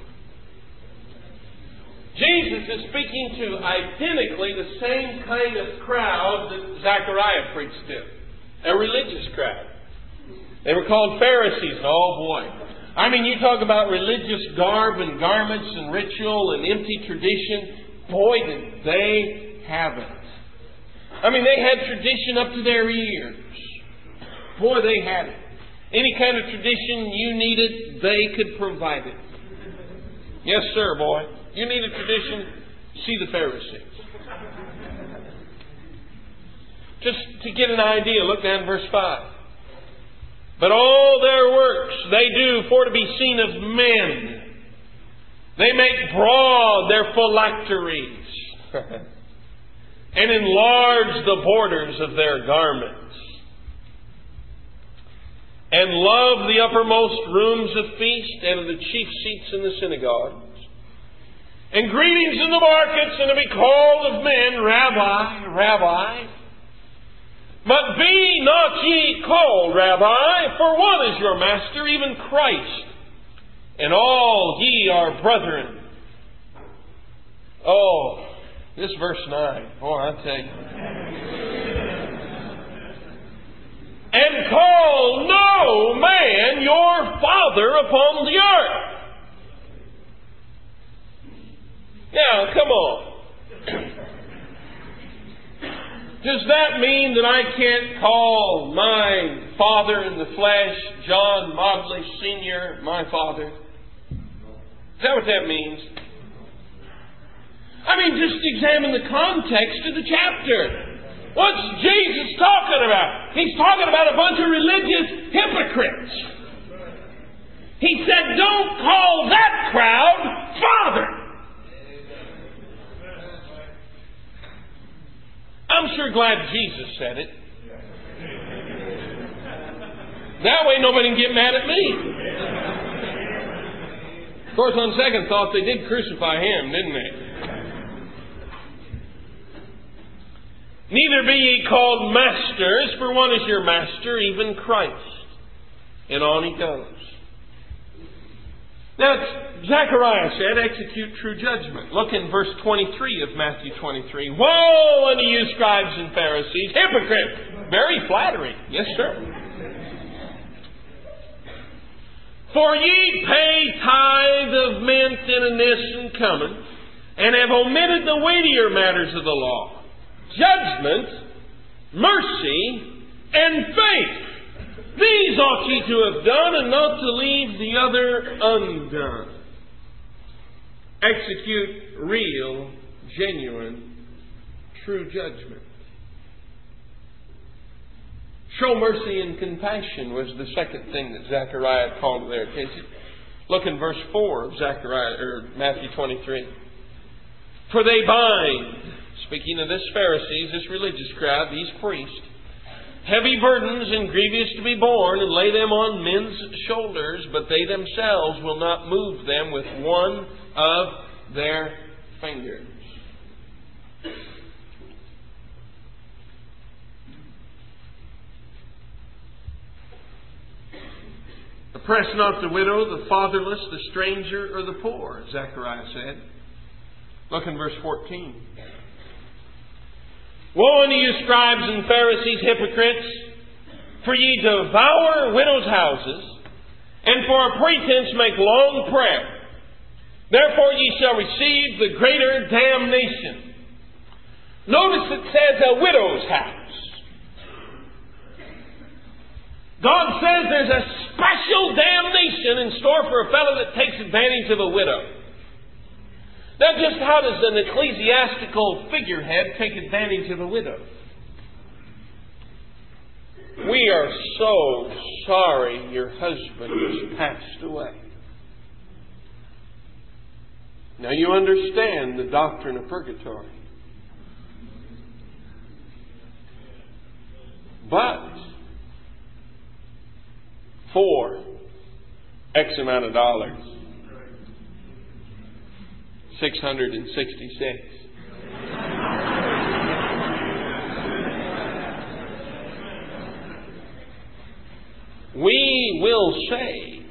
Jesus is speaking to identically the same kind of crowd that Zechariah preached to. A religious crowd. They were called Pharisees. Oh boy. I mean, you talk about religious garb and garments and ritual and empty tradition. Boy, did they have it. I mean, they had tradition up to their ears. Boy, they had it. Any kind of tradition you needed, they could provide it. Yes, sir, boy. You need a tradition, see the Pharisees. Just to get an idea, look down at verse five. But all their works they do for to be seen of men. They make broad their phylacteries and enlarge the borders of their garments, and love the uppermost rooms of feast and of the chief seats in the synagogues, and greetings in the markets, and to be called of men, Rabbi, Rabbi. But be not ye called Rabbi, for one is your master, even Christ. And all ye are brethren. Oh, this verse nine. Boy, I tell you. And call no man your father upon the earth. Now, come on. Does that mean that I can't call my father in the flesh, John Maudley Senior, my father? Is that what that means? I mean, just examine the context of the chapter. What's Jesus talking about? He's talking about a bunch of religious hypocrites. He said, don't call that crowd Father. I'm sure glad Jesus said it. That way nobody can get mad at me. Of course, on second thought, they did crucify Him, didn't they? Neither be ye called masters, for one is your master, even Christ. And on he goes. Now, Zechariah said, execute true judgment. Look in verse twenty-three of Matthew twenty-three. Woe unto you, scribes and Pharisees, hypocrites! Very flattering. Yes, sir. For ye pay tithe of mint and anise and cumin, and have omitted the weightier matters of the law, judgment, mercy, and faith. These ought ye to have done, and not to leave the other undone. Execute real, genuine, true judgment. Show mercy and compassion was the second thing that Zechariah called to their attention. Look in verse four of Zechariah or Matthew twenty-three. For they bind, speaking of this Pharisees, this religious crowd, these priests, heavy burdens and grievous to be borne, and lay them on men's shoulders, but they themselves will not move them with one of their fingers. Oppress not the widow, the fatherless, the stranger, or the poor, Zechariah said. Look in verse fourteen. Woe unto you, scribes and Pharisees, hypocrites! For ye devour widows' houses, and for a pretense make long prayer. Therefore ye shall receive the greater damnation. Notice it says a widow's house. God says there's a special damnation in store for a fellow that takes advantage of a widow. Now, just how does an ecclesiastical figurehead take advantage of a widow? We are so sorry your husband has passed away. Now, you understand the doctrine of purgatory. But for X amount of dollars, six hundred sixty-six. We will say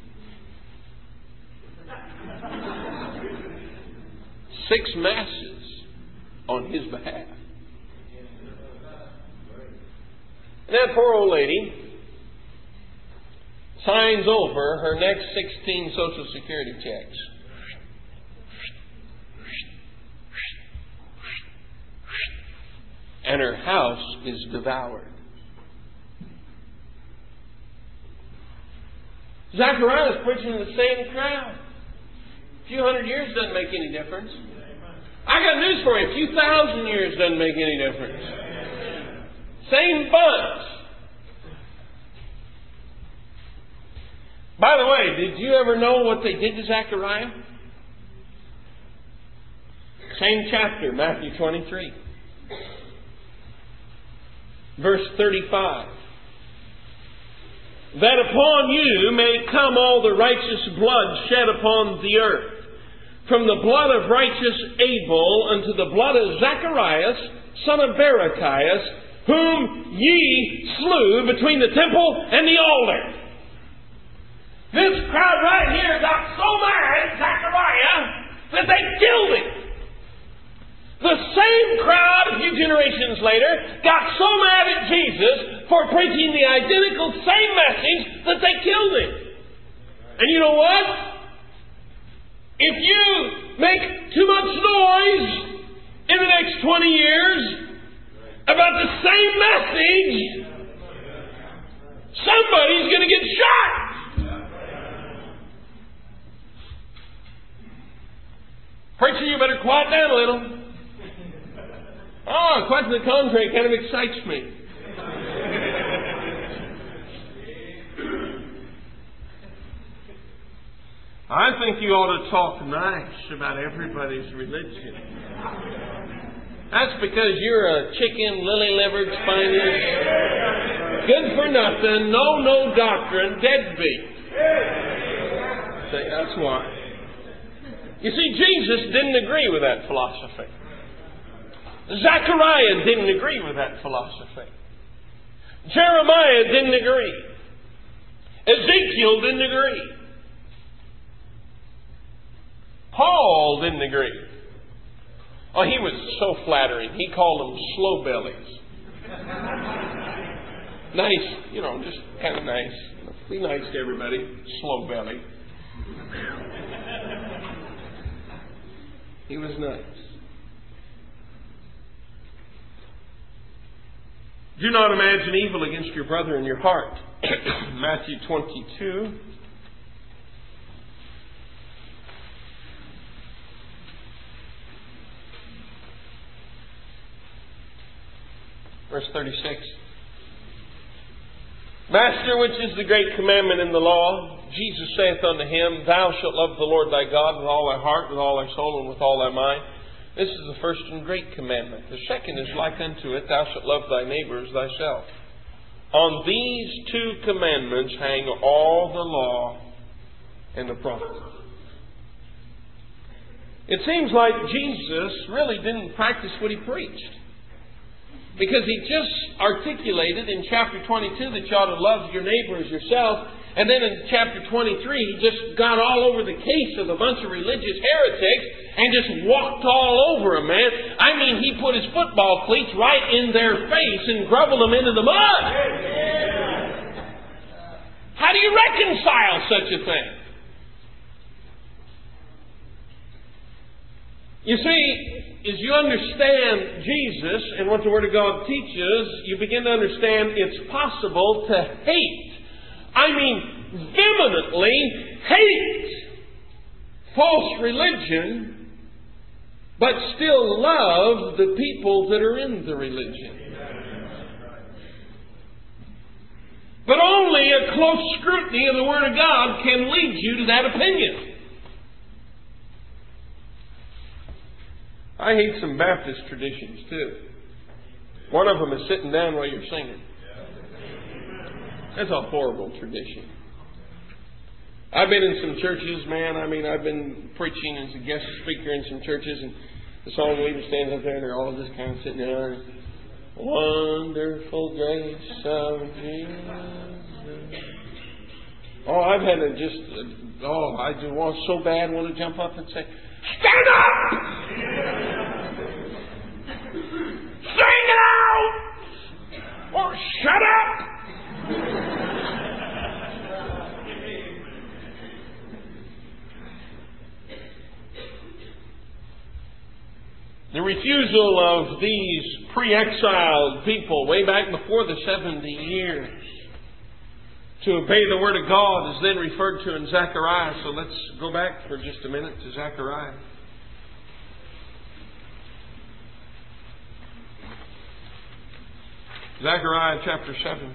six masses on his behalf. And that poor old lady signs over her next sixteen Social Security checks. And her house is devoured. Zechariah is preaching to the same crowd. A few hundred years doesn't make any difference. I got news for you. A few thousand years doesn't make any difference. Same bunch. By the way, did you ever know what they did to Zechariah? Same chapter, Matthew twenty-three. Verse thirty-five. That upon you may come all the righteous blood shed upon the earth, from the blood of righteous Abel unto the blood of Zacharias, son of Barachias, whom ye slew between the temple and the altar. This crowd right here got so mad at Zechariah that they killed him. The same crowd a few generations later got so mad at Jesus for preaching the identical same message that they killed him. And you know what? If you make too much noise in the next twenty years about about the same message, somebody's going to get shot. Preacher, you better quiet down a little. Oh, quite to the contrary, it kind of excites me. I think you ought to talk nice about everybody's religion. That's because you're a chicken, lily-livered, spineless, good for nothing, no, no doctrine, deadbeat. See, that's why. You see, Jesus didn't agree with that philosophy. Zechariah didn't agree with that philosophy. Jeremiah didn't agree. Ezekiel didn't agree. Paul didn't agree. Oh, he was so flattering. He called them slow bellies. Nice, you know, just kind of nice. Be nice to everybody. Slow belly. He was nice. Do not imagine evil against your brother in your heart. Matthew twenty-two. Verse thirty-six. Master, which is the great commandment in the law? Jesus saith unto him, Thou shalt love the Lord thy God with all thy heart, with all thy soul, and with all thy mind. This is the first and great commandment. The second is like unto it, Thou shalt love thy neighbor as thyself. On these two commandments hang all the law and the prophets. It seems like Jesus really didn't practice what he preached. Because he just articulated in chapter twenty-two that you ought to love your neighbor as yourself. And then in chapter twenty-three, he just got all over the case of a bunch of religious heretics and just walked all over them, man. I mean, he put his football cleats right in their face and groveled them into the mud. How do you reconcile such a thing? You see, as you understand Jesus and what the Word of God teaches, you begin to understand it's possible to hate, I mean vehemently hate false religion, but still love the people that are in the religion. But only a close scrutiny of the Word of God can lead you to that opinion. I hate some Baptist traditions too. One of them is sitting down while you're singing. That's a horrible tradition. I've been in some churches, man. I mean, I've been preaching as a guest speaker in some churches, and the song leader stands up there, and they're all just kind of sitting there. Wonderful grace of Jesus. Oh, I've had to just, oh, I just want so bad want to jump up and say, stand up! Sing out! Or shut up! The refusal of these pre-exiled people way back before the seventy years to obey the Word of God is then referred to in Zechariah. So let's go back for just a minute to Zechariah. Zechariah chapter seven.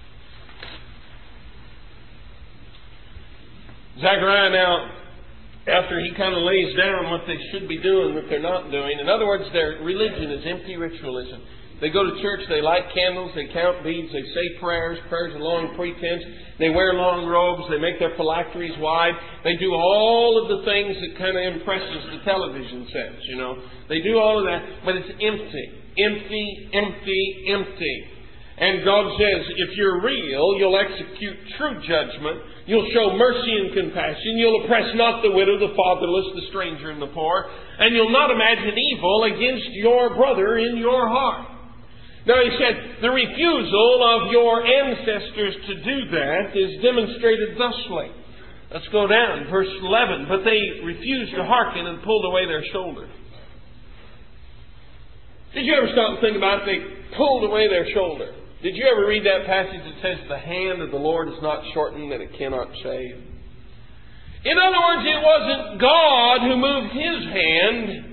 Zechariah now, after he kind of lays down what they should be doing that they're not doing. In other words, their religion is empty ritualism. They go to church, they light candles, they count beads, they say prayers, prayers of long pretense. They wear long robes, they make their phylacteries wide. They do all of the things that kind of impresses the television sets, you know. They do all of that, but it's empty. Empty, empty, empty. And God says, if you're real, you'll execute true judgment. You'll show mercy and compassion. You'll oppress not the widow, the fatherless, the stranger, and the poor. And you'll not imagine evil against your brother in your heart. Now he said, the refusal of your ancestors to do that is demonstrated thusly. Let's go down, verse eleven. But they refused to hearken and pulled away their shoulder. Did you ever stop and think about it? They pulled away their shoulder. Did you ever read that passage that says, the hand of the Lord is not shortened that it cannot save? In other words, it wasn't God who moved His hand.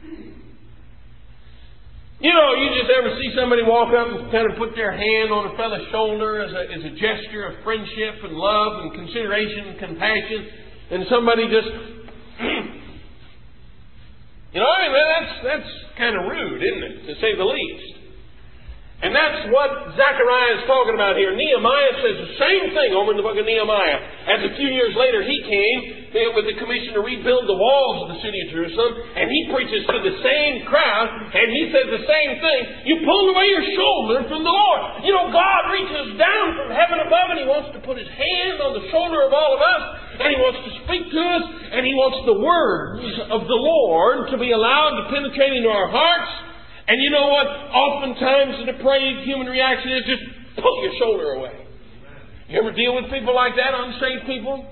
You know, you just ever see somebody walk up and kind of put their hand on a fellow's shoulder as a, as a gesture of friendship and love and consideration and compassion, and somebody just, you know, I mean, that's, that's kind of rude, isn't it, to say the least. And that's what Zechariah is talking about here. Nehemiah says the same thing over in the book of Nehemiah. As a few years later he came with the commission to rebuild the walls of the city of Jerusalem, and he preaches to the same crowd, and he says the same thing. You pulled away your shoulder from the Lord. You know, God reaches down from heaven above, and He wants to put His hand on the shoulder of all of us, and He wants to speak to us, and He wants the words of the Lord to be allowed to penetrate into our hearts. And you know what? Oftentimes the depraved human reaction is just pull your shoulder away. You ever deal with people like that, unsaved people?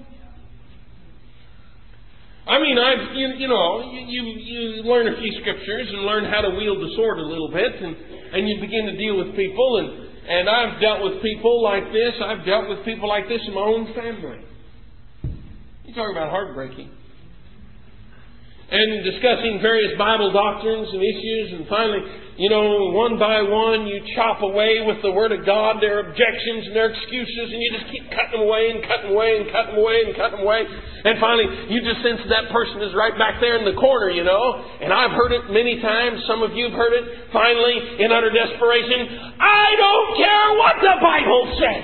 I mean, I've you, you know, you, you you learn a few scriptures and learn how to wield the sword a little bit, and, and you begin to deal with people. And, and I've dealt with people like this. I've dealt with people like this in my own family. You talk about heartbreaking. And discussing various Bible doctrines and issues, and finally, you know, one by one you chop away with the Word of God their objections and their excuses, and you just keep cutting them away and cutting them away and cutting them away and cutting them away. And finally, you just sense that person is right back there in the corner, you know. And I've heard it many times. Some of you have heard it. Finally, in utter desperation, I don't care what the Bible says.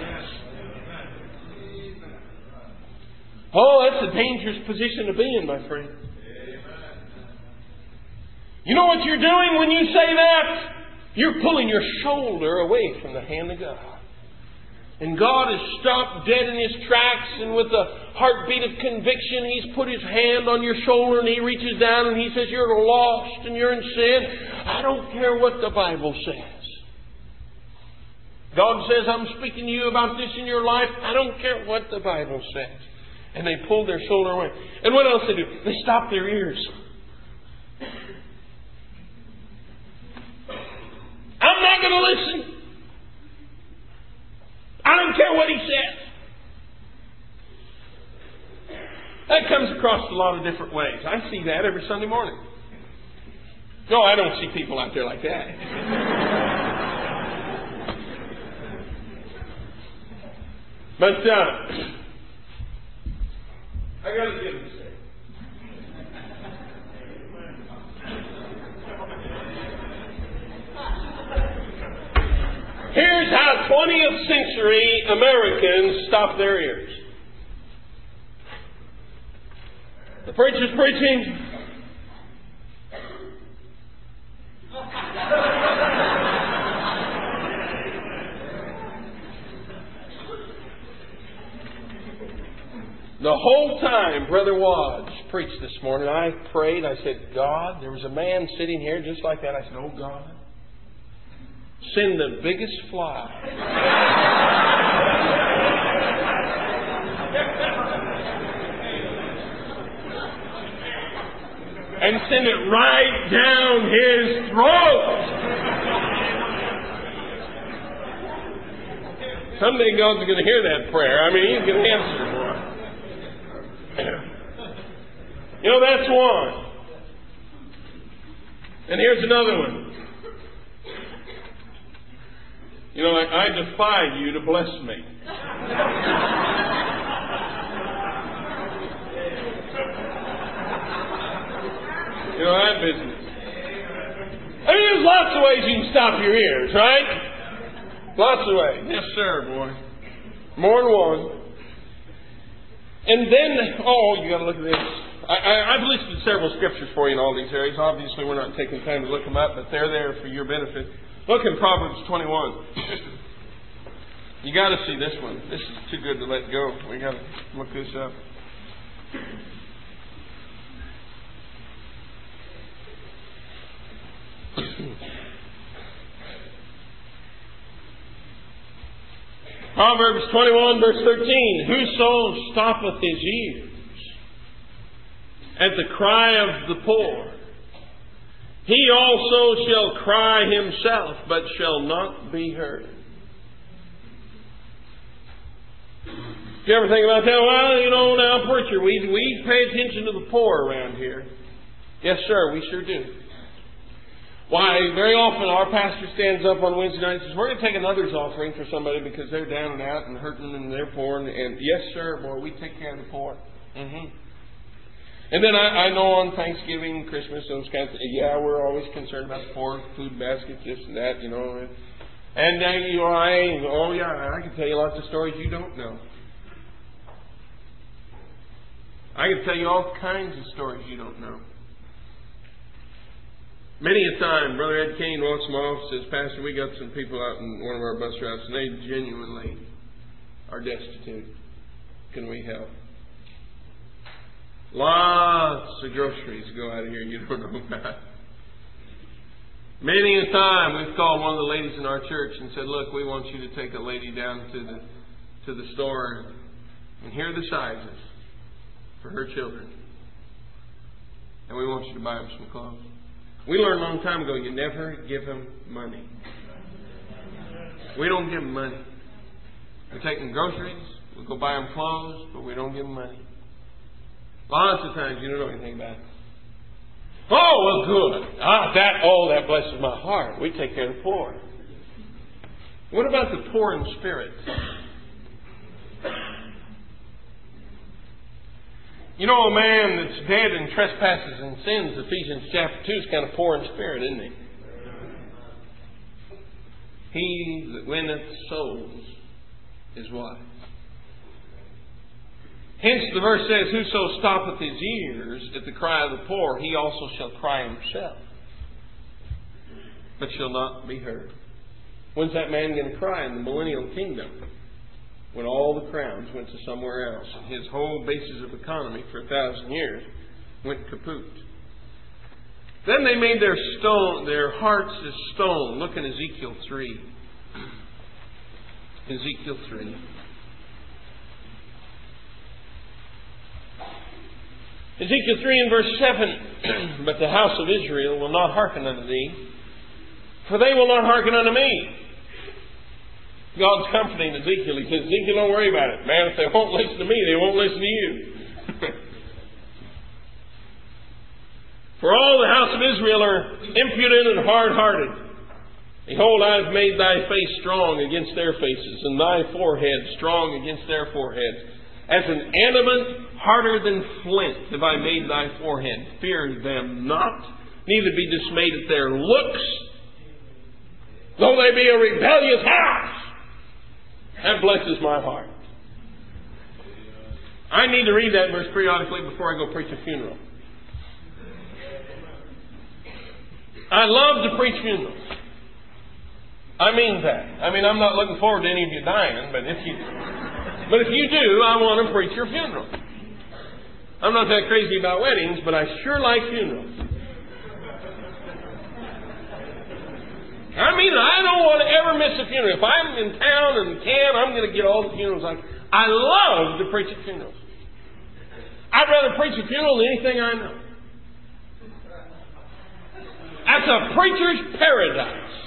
Oh, that's a dangerous position to be in, my friend. You know what you're doing when you say that? You're pulling your shoulder away from the hand of God. And God has stopped dead in His tracks, and with a heartbeat of conviction, He's put His hand on your shoulder, and He reaches down and He says, you're lost and you're in sin. I don't care what the Bible says. God says, I'm speaking to you about this in your life. I don't care what the Bible says. And they pulled their shoulder away. And what else they do? They stop their ears. I'm not going to listen. I don't care what he says. That comes across a lot of different ways. I see that every Sunday morning. No, I don't see people out there like that. But uh, I got to give this. Here's how twentieth century Americans stop their ears. The preacher's preaching. The whole time Brother Watts preached this morning, I prayed. I said, God, there was a man sitting here just like that. I said, oh God, send the biggest fly. And send it right down his throat. Someday God's going to hear that prayer. I mean, He's going to answer for it. You know, that's one. And here's another one. You know, I, I defy you to bless me. You know, that business. I mean, there's lots of ways you can stop your ears, right? Lots of ways. Yes, sir, boy. More than one. And then, oh, you got to look at this. I, I, I've listed several scriptures for you in all these areas. Obviously, we're not taking time to look them up, but they're there for your benefit. Look in Proverbs twenty-one. You got to see this one. This is too good to let go. We got to look this up. Proverbs twenty-one, verse thirteen. Whoso stoppeth his ears at the cry of the poor He also shall cry himself, but shall not be heard. Do you ever think about that? Well, you know, now, preacher, we, we pay attention to the poor around here. Yes, sir, we sure do. Why, very often our pastor stands up on Wednesday night and says, we're going to take another's offering for somebody because they're down and out and hurting and they're poor. And, and yes, sir, boy, we take care of the poor. Mm-hmm. And then I, I know on Thanksgiving, Christmas, those kinds of, yeah, we're always concerned about the poor, food baskets, this and that, you know. And uh, you know, I, oh yeah, I can tell you lots of stories you don't know. I can tell you all kinds of stories you don't know. Many a time, Brother Ed Kane walks in my office and says, Pastor, we got some people out in one of our bus routes and they genuinely are destitute. Can we help? Lots of groceries go out of here you don't know about. Many a time we've called one of the ladies in our church and said, look, we want you to take a lady down to the to the store and here are the sizes for her children. And we want you to buy them some clothes. We learned a long time ago, you never give them money. We don't give them money. We take them groceries, we go buy them clothes, but we don't give them money. Lots of times you don't know anything about it. Oh, well, good. Ah, that, oh, that blesses my heart. We take care of the poor. What about the poor in spirit? You know, a man that's dead in trespasses and sins, Ephesians chapter two, is kind of poor in spirit, isn't he? He that winneth souls is wise. Hence the verse says, whoso stoppeth his ears at the cry of the poor, he also shall cry himself, but shall not be heard. When's that man going to cry? In the millennial kingdom, when all the crowns went to somewhere else, and his whole basis of economy for a thousand years went kaput. Then they made their stone, their hearts as stone. Look in Ezekiel three. Ezekiel three. Ezekiel three and verse seven, but the house of Israel will not hearken unto thee, for they will not hearken unto me. God's comforting Ezekiel. He says, Ezekiel, don't worry about it. Man, if they won't listen to me, they won't listen to you. For all the house of Israel are impudent and hard-hearted. Behold, I have made thy face strong against their faces, and thy forehead strong against their foreheads. As an adamant harder than flint have I made thy forehead. Fear them not, neither be dismayed at their looks, though they be a rebellious house. That blesses my heart. I need to read that verse periodically before I go preach a funeral. I love to preach funerals. I mean that. I mean, I'm not looking forward to any of you dying, but if you... But if you do, I want to preach your funeral. I'm not that crazy about weddings, but I sure like funerals. I mean, I don't want to ever miss a funeral. If I'm in town and can, I'm going to get all the funerals. I, I love to preach at funerals. I'd rather preach a funeral than anything I know. That's a preacher's paradise.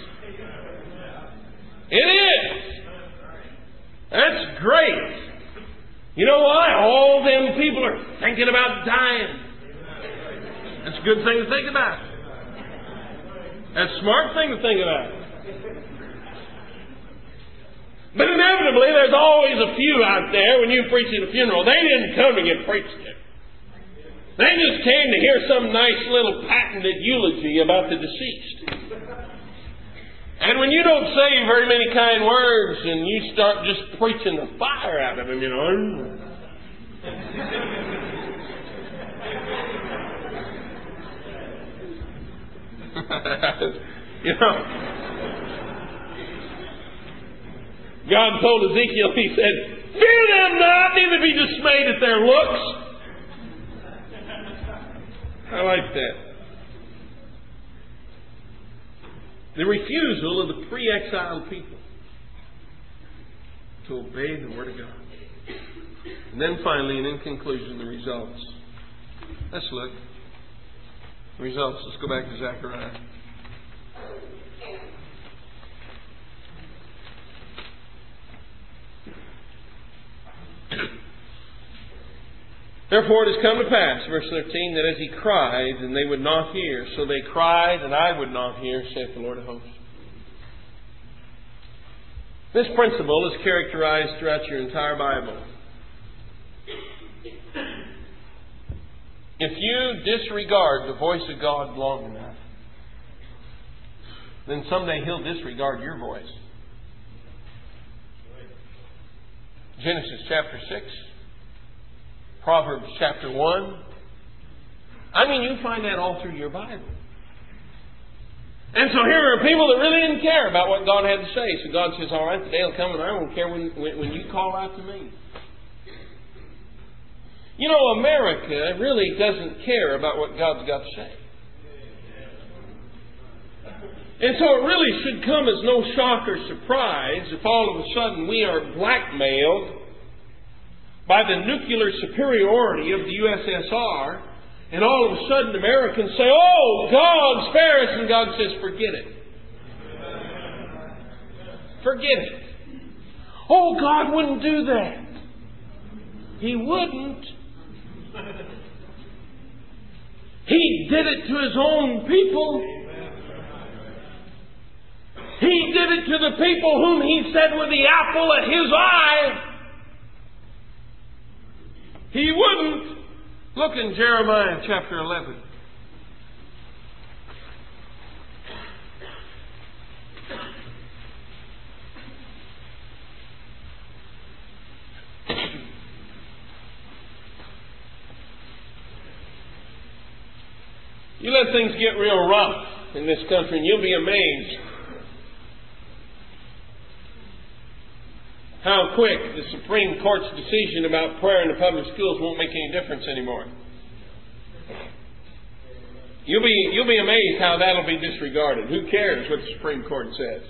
It is. That's great. You know why? All them people are thinking about dying. That's a good thing to think about. That's a smart thing to think about. But inevitably, there's always a few out there when you preach at a funeral. They didn't come to get preached at. They just came to hear some nice little patented eulogy about the deceased. And when you don't say very many kind words and you start just preaching the fire out of them, you know. you know. God told Ezekiel, He said, fear them not, neither be dismayed at their looks. I like that. The refusal of the pre-exiled people to obey the Word of God. And then finally, and in conclusion, the results. Let's look. Results. Let's go back to Zechariah. Therefore it has come to pass, verse thirteen, that as he cried, and they would not hear, so they cried, and I would not hear, saith the Lord of hosts. This principle is characterized throughout your entire Bible. If you disregard the voice of God long enough, then someday He'll disregard your voice. Genesis chapter six. Proverbs chapter one. I mean, you find that all through your Bible. And so here are people that really didn't care about what God had to say. So God says, all right, the day will come and I won't care when, when, when you call out to me. You know, America really doesn't care about what God's got to say. And so it really should come as no shock or surprise if all of a sudden we are blackmailed by the nuclear superiority of the U S S R, and all of a sudden Americans say, oh, God spares us, and God says, forget it. Forget it. Oh, God wouldn't do that. He wouldn't. He did it to His own people. He did it to the people whom He said were the apple of His eye. He wouldn't. Look in Jeremiah chapter eleven. You let things get real rough in this country and you'll be amazed how quick the Supreme Court's decision about prayer in the public schools won't make any difference anymore. You'll be, you'll be amazed how that'll be disregarded. Who cares what the Supreme Court says?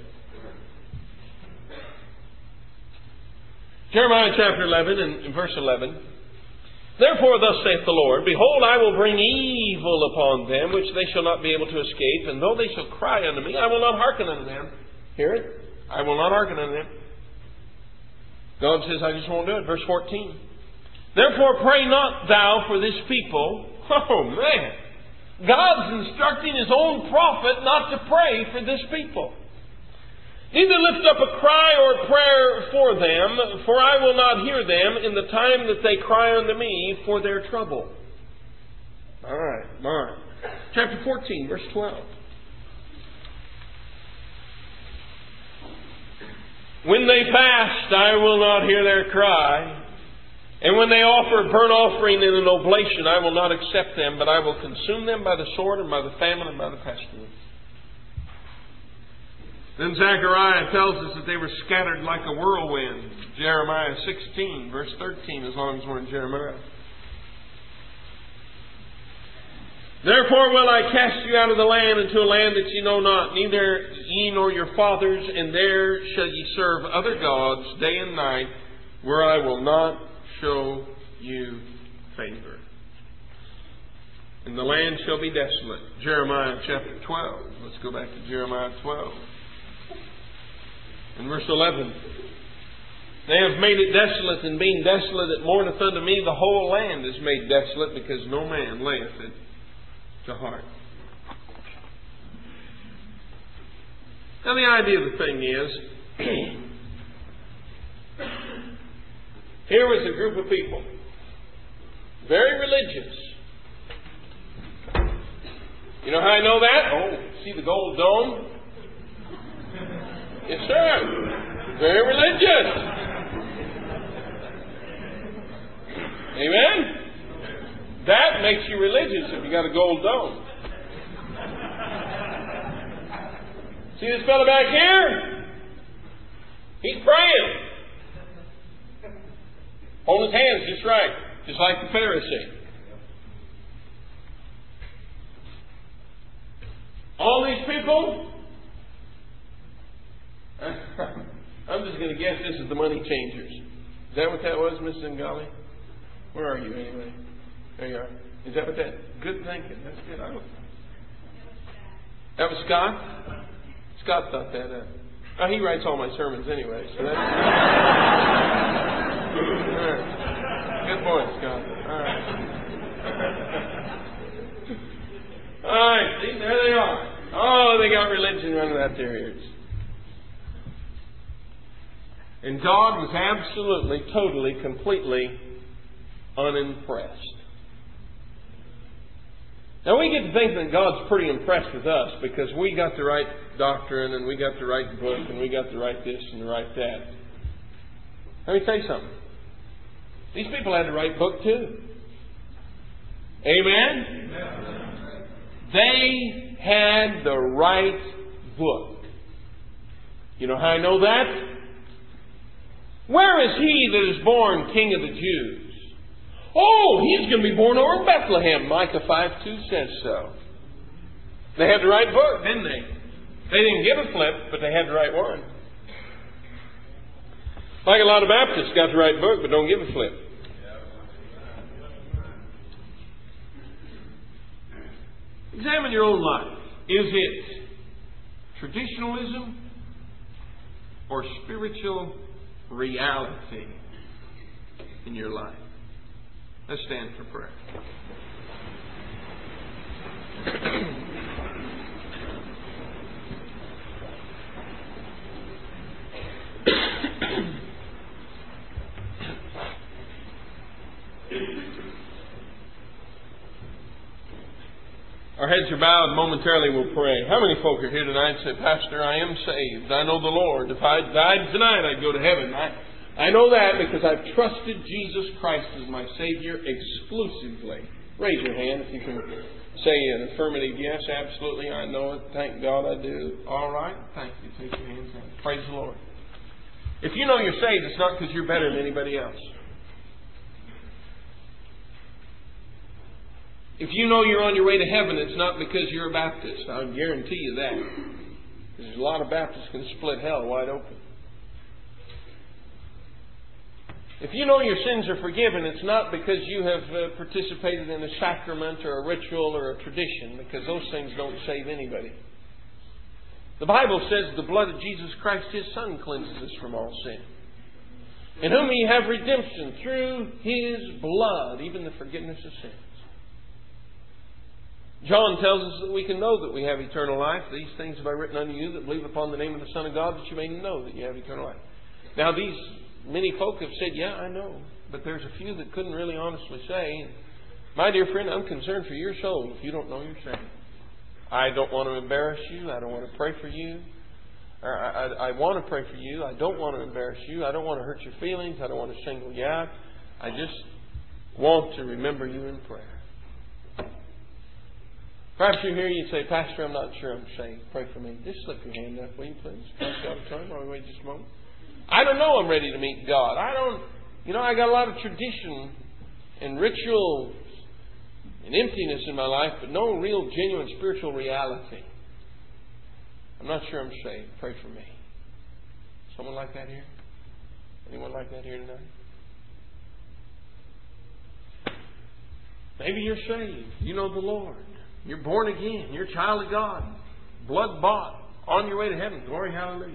Jeremiah chapter eleven and verse eleven. Therefore thus saith the Lord, behold, I will bring evil upon them, which they shall not be able to escape, and though they shall cry unto me, I will not hearken unto them. Hear it? I will not hearken unto them. God says, I just won't do it. Verse fourteen. Therefore pray not thou for this people. Oh, man. God's instructing His own prophet not to pray for this people. Neither lift up a cry or prayer for them, for I will not hear them in the time that they cry unto me for their trouble. All right, all right. Chapter fourteen, verse twelve. When they fast, I will not hear their cry. And when they offer burnt offering and an oblation, I will not accept them, but I will consume them by the sword and by the famine and by the pestilence. Then Zechariah tells us that they were scattered like a whirlwind. Jeremiah sixteen, verse thirteen, as long as we're in Jeremiah. Therefore will I cast you out of the land into a land that ye know not, neither ye nor your fathers, and there shall ye serve other gods day and night, where I will not show you favor. And the land shall be desolate. Jeremiah chapter twelve. Let's go back to Jeremiah twelve. In verse eleven. They have made it desolate, and being desolate it mourneth unto me, the whole land is made desolate, because no man layeth it to heart. Now the idea of the thing is, here was a group of people, very religious. You know how I know that? Oh, see the gold dome? Yes, sir. Very religious. Amen? That makes you religious if you got a gold dome. See this fellow back here? He's praying. Hold his hands just right, just like the Pharisee. All these people, I'm just going to guess this is the money changers. Is that what that was, Miss Zingali? Where are you anyway? There you are. Is that what that? Good thinking. That's good. I don't, That was Scott? Scott thought that up. Oh, he writes all my sermons anyway, so that's... All right. Good boy, Scott. All right. All right, see, there they are. Oh, they got religion running out their ears. And God was absolutely, totally, completely unimpressed. Now we get to think that God's pretty impressed with us because we got the right doctrine and we got the right book and we got the right this and the right that. Let me tell you something. These people had the right book too. Amen? Amen. They had the right book. You know how I know that? Where is he that is born King of the Jews? Oh, he's going to be born over in Bethlehem. Micah five two says so. They had the right book, didn't they? They didn't give a flip, but they had the right one. Like a lot of Baptists got the right book, but don't give a flip. Examine your own life. Is it traditionalism or spiritual reality in your life? Let's stand for prayer. Our heads are bowed. Momentarily we'll pray. How many folk are here tonight and say, Pastor, I am saved. I know the Lord. If I died tonight, I'd go to heaven. I, I know that because I've trusted Jesus Christ as my Savior exclusively. Raise your hand if you can say an affirmative yes. Absolutely, I know it. Thank God I do. All right. Thank you. Take your hands down. Praise the Lord. If you know you're saved, it's not because you're better than anybody else. If you know you're on your way to heaven, it's not because you're a Baptist. I'll guarantee you that. There's a lot of Baptists can split hell wide open. If you know your sins are forgiven, it's not because you have uh, participated in a sacrament or a ritual or a tradition, because those things don't save anybody. The Bible says the blood of Jesus Christ, His Son, cleanses us from all sin. In whom we have redemption through His blood, even the forgiveness of sins. John tells us that we can know that we have eternal life. These things have I written unto you that believe upon the name of the Son of God, that you may know that you have eternal life. Now these many folk have said, yeah, I know. But there's a few that couldn't really honestly say, my dear friend, I'm concerned for your soul if you don't know you're saved. I don't want to embarrass you. I don't want to pray for you. Or I, I, I want to pray for you. I don't want to embarrass you. I don't want to hurt your feelings. I don't want to single you out. I just want to remember you in prayer. Perhaps you're here and you say, Pastor, I'm not sure I'm saved. Pray for me. Just slip your hand up, will you, please? Praise God a time while we wait just a moment. I don't know I'm ready to meet God. I don't, you know, I got a lot of tradition and rituals and emptiness in my life, but no real, genuine spiritual reality. I'm not sure I'm saved. Pray for me. Someone like that here? Anyone like that here tonight? Maybe you're saved. You know the Lord. You're born again. You're a child of God. Blood bought. On your way to heaven. Glory, hallelujah.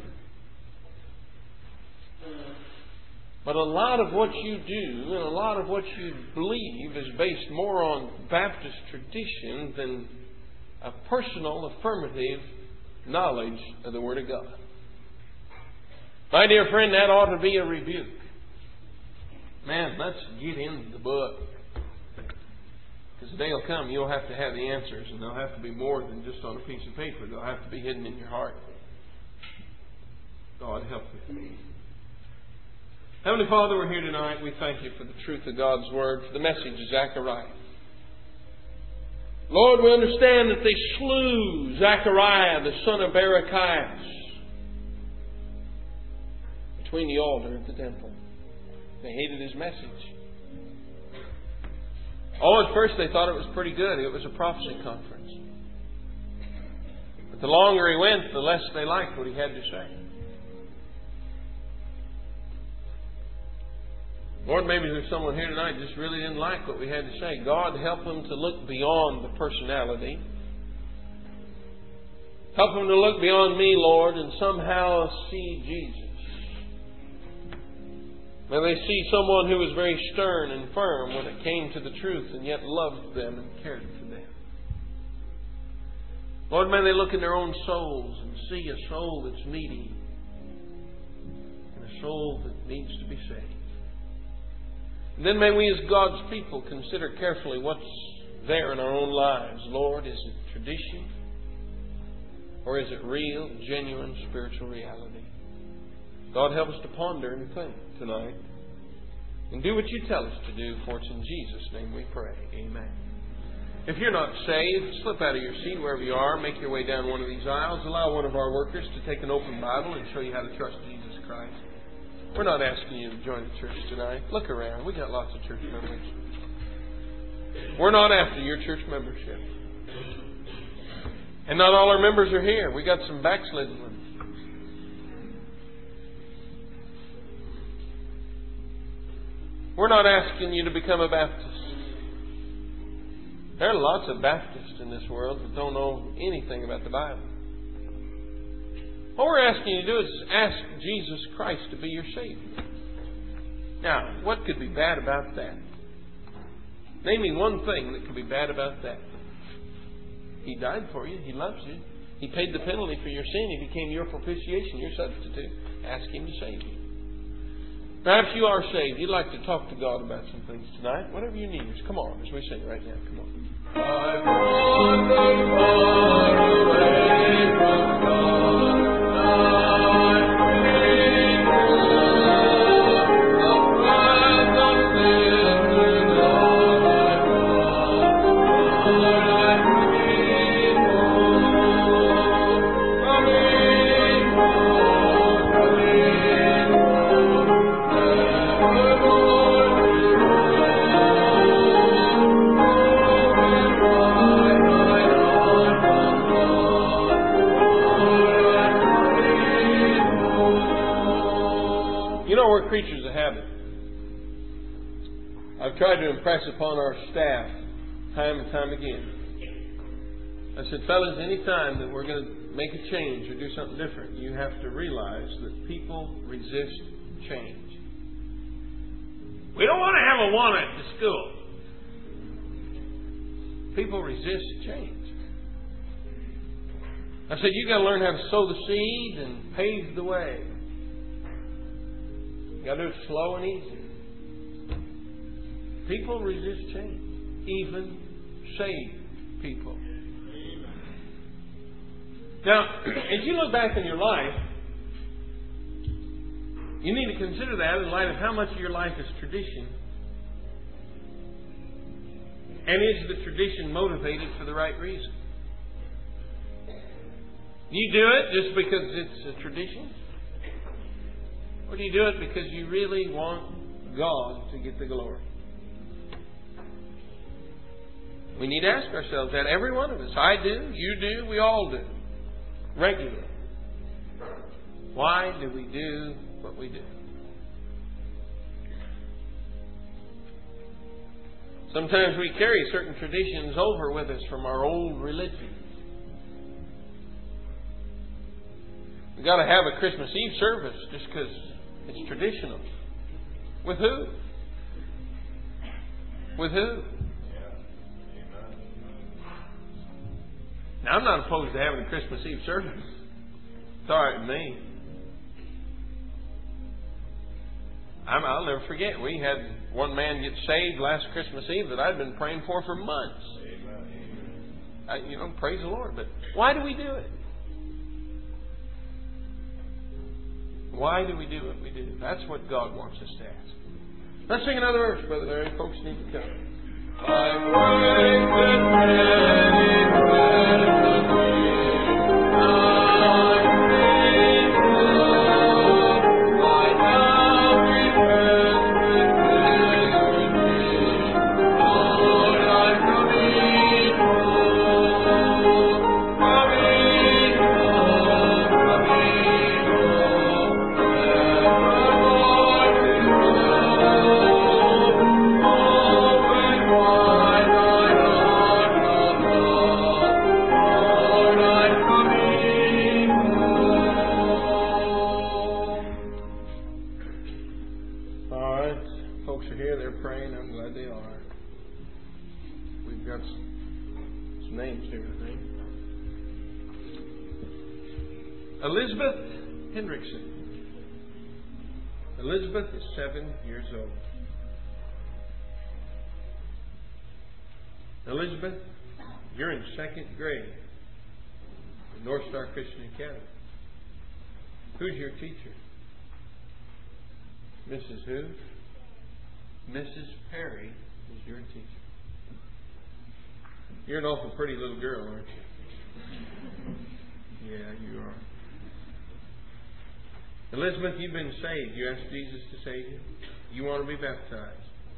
But a lot of what you do and a lot of what you believe is based more on Baptist tradition than a personal, affirmative knowledge of the Word of God. My dear friend, that ought to be a rebuke. Man, let's get into the book. Because the day will come, you'll have to have the answers, and they'll have to be more than just on a piece of paper. They'll have to be hidden in your heart. God help you. Heavenly Father, we're here tonight. We thank you for the truth of God's Word, for the message of Zechariah. Lord, we understand that they slew Zechariah, the son of Berechias, between the altar and the temple. They hated his message. Oh, at first they thought it was pretty good. It was a prophecy conference. But the longer he went, the less they liked what he had to say. Lord, maybe there's someone here tonight who just really didn't like what we had to say. God, help them to look beyond the personality Help them to look beyond me, Lord, and somehow see Jesus. May they see someone who was very stern and firm when it came to the truth and yet loved them and cared for them. Lord, may they look in their own souls and see a soul that's needy and a soul that needs to be saved. And then may we as God's people consider carefully what's there in our own lives. Lord, is it tradition? Or is it real, genuine spiritual reality? God, help us to ponder and think tonight. And do what you tell us to do, for it's in Jesus' name we pray. Amen. If you're not saved, slip out of your seat wherever you are. Make your way down one of these aisles. Allow one of our workers to take an open Bible and show you how to trust Jesus Christ. We're not asking you to join the church tonight. Look around. We got lots of church members. We're not after your church membership. And not all our members are here. We got some backslidden ones. We're not asking you to become a Baptist. There are lots of Baptists in this world that don't know anything about the Bible. What we're asking you to do is ask Jesus Christ to be your Savior. Now, what could be bad about that? Name me one thing that could be bad about that. He died for you. He loves you. He paid the penalty for your sin. He became your propitiation, your substitute. Ask Him to save you. Perhaps you are saved. You'd like to talk to God about some things tonight. Whatever you need, just come on as we sing right now. Come on. I've wandered far away from God. I've prayed the path of sin and all I've lost. Lord, I pray more. Come in more, come in more. Evermore we You know, we're creatures of habit. I've tried to impress upon our staff time and time again. I said, fellas, any time that we're going to make a change or do something different, you have to realize that people resist change. We don't want to have a want at the school. People resist change. I said, you've got to learn how to sow the seed and pave the way. You've got to do it slow and easy. People resist change. Even saved people. Now, as you look back in your life, you need to consider that in light of how much of your life is tradition. And is the tradition motivated for the right reason? Do you do it just because it's a tradition? Or do you do it because you really want God to get the glory? We need to ask ourselves that. Every one of us. I do, you do, we all do. Regularly. Why do we do what we do? Sometimes we carry certain traditions over with us from our old religion. We've got to have a Christmas Eve service just because it's traditional. With who? With who? Now, I'm not opposed to having a Christmas Eve service. It's all right with me. I'm, I'll never forget. We had one man get saved last Christmas Eve that I'd been praying for for months. I, you know, praise the Lord. But why do we do it? Why do we do what we do? That's what God wants us to ask. Let's sing another verse, Brother Larry. Folks need to come. I pray that got some names here, I think. Elizabeth Hendrickson. Elizabeth is seven years old. Elizabeth, you're in second grade at North Star Christian Academy. Who's your teacher? Missus who? Missus Perry is your teacher. You're an awful pretty little girl, aren't you? Yeah, you are. Elizabeth, you've been saved. You asked Jesus to save you. You want to be baptized.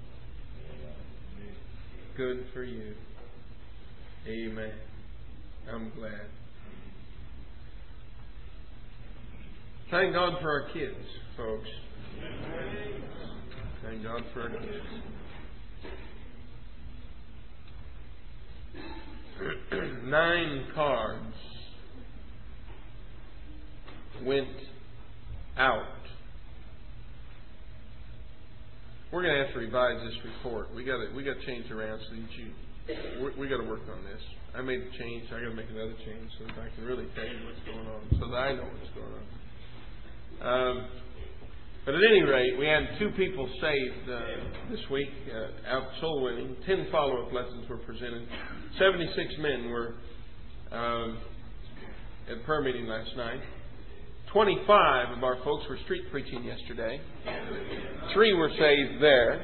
Good for you. Amen. I'm glad. Thank God for our kids, folks. Thank God for our kids. Nine cards went out. We're going to have to revise this report. We got to we got to change around so that you. We, we got to work on this. I made a change. I got to make another change so that I can really tell you what's going on, so that I know what's going on. Um, but at any rate, we had two people saved uh, this week, uh, out soul winning. Ten follow-up lessons were presented. Seventy-six men were um, at prayer meeting last night. Twenty-five of our folks were street preaching yesterday. Three were saved there.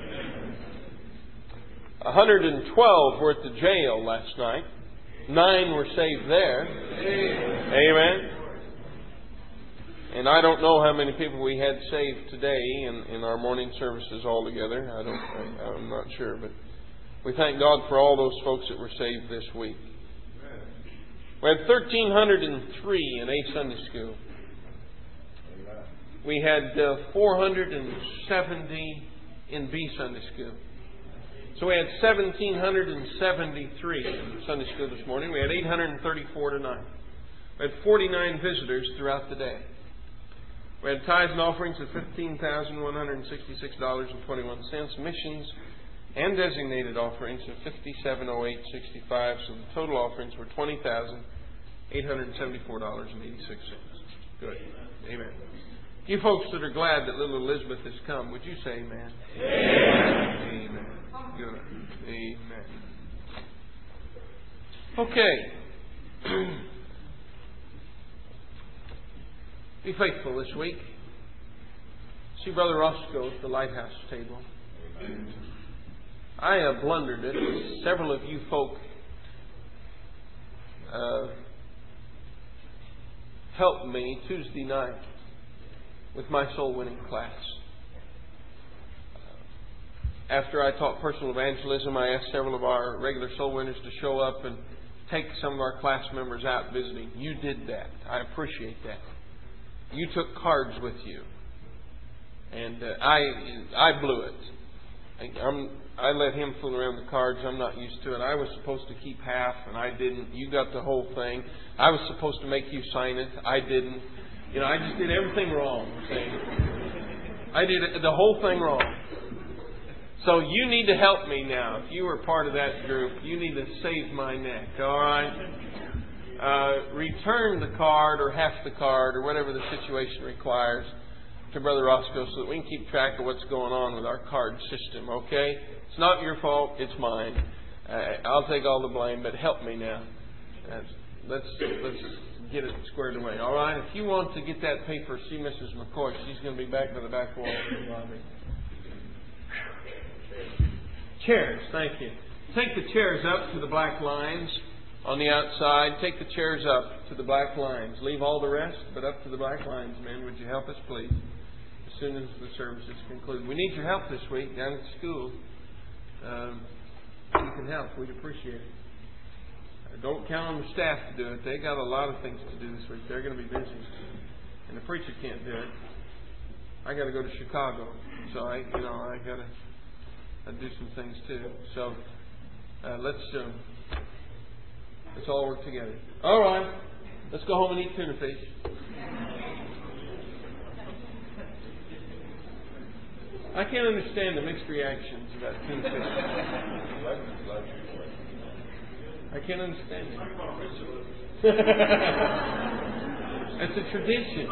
one hundred twelve were at the jail last night. Nine were saved there. Amen. And I don't know how many people we had saved today in, in our morning services altogether. I don't, I, I'm not sure, but we thank God for all those folks that were saved this week. We had one thousand three hundred three in A Sunday School. We had uh, four hundred seventy in B Sunday School. So we had one thousand seven hundred seventy-three in Sunday School this morning. We had eight hundred thirty-four tonight. We had forty-nine visitors throughout the day. We had tithes and offerings of fifteen thousand one hundred sixty-six dollars and twenty-one cents. Missions and designated offerings of fifty-seven thousand eight hundred sixty-five dollars. So the total offerings were twenty thousand eight hundred seventy-four dollars and eighty-six cents. Good. Amen. You folks that are glad that little Elizabeth has come, would you say amen? Amen. Amen. Good. Amen. Okay. Be faithful this week. See Brother Roscoe at the lighthouse table. I have blundered it. Several of you folk uh, helped me Tuesday night with my soul winning class. After I taught personal evangelism, I asked several of our regular soul winners to show up and take some of our class members out visiting. You did that. I appreciate that. You took cards with you, and uh, I I blew it. I, I'm, I let him fool around the cards. I'm not used to it. I was supposed to keep half, and I didn't. You got the whole thing. I was supposed to make you sign it. I didn't. You know, I just did everything wrong. See? I did the whole thing wrong. So you need to help me now. If you were part of that group, you need to save my neck. All right. Uh, return the card or half the card or whatever the situation requires to Brother Roscoe so that we can keep track of what's going on with our card system, okay? It's not your fault, it's mine. Uh, I'll take all the blame, but help me now. Uh, let's let's get it squared away, all right? If you want to get that paper, see Missus McCoy. She's going to be back by the back wall in the lobby. Chairs, thank you. Take the chairs up to the black lines. On the outside, take the chairs up to the black lines. Leave all the rest, but up to the black lines, men. Would you help us, please? As soon as the service is concluded. We need your help this week down at school. Um, you can help. We'd appreciate it. Uh, don't count on the staff to do it. They got a lot of things to do this week. They're going to be busy. And the preacher can't do it. I got to go to Chicago. So, I, you know, I got to I do some things too. So, uh, let's... Uh, Let's all work together. All right. Let's go home and eat tuna fish. I can't understand the mixed reactions about tuna fish. I can't understand it. That's a tradition.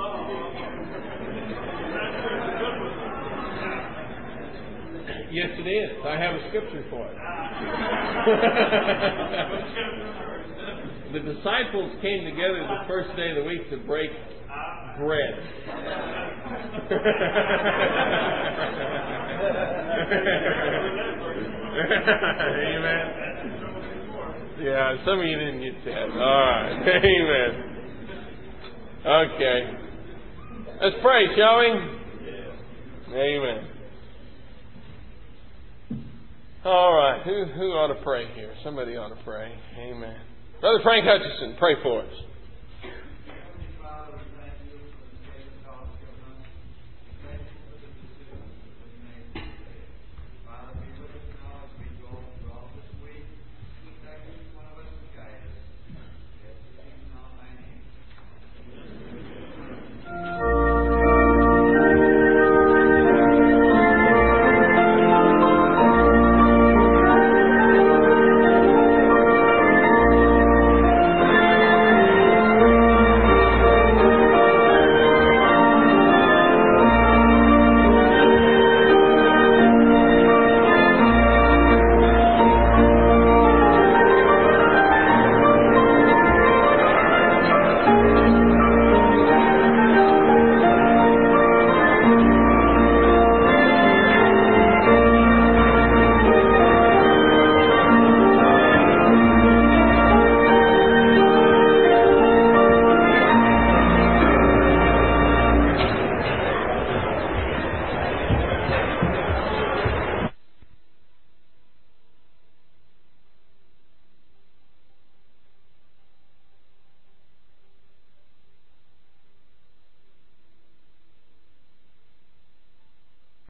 Yes, it is. I have a scripture for it. The disciples came together the first day of the week to break bread. Amen. Yeah, some of you didn't get that. All right. Amen. Okay. Let's pray, shall we? Amen. All right. Who who ought to pray here? Somebody ought to pray. Amen. Brother Frank Hutchison, pray for us.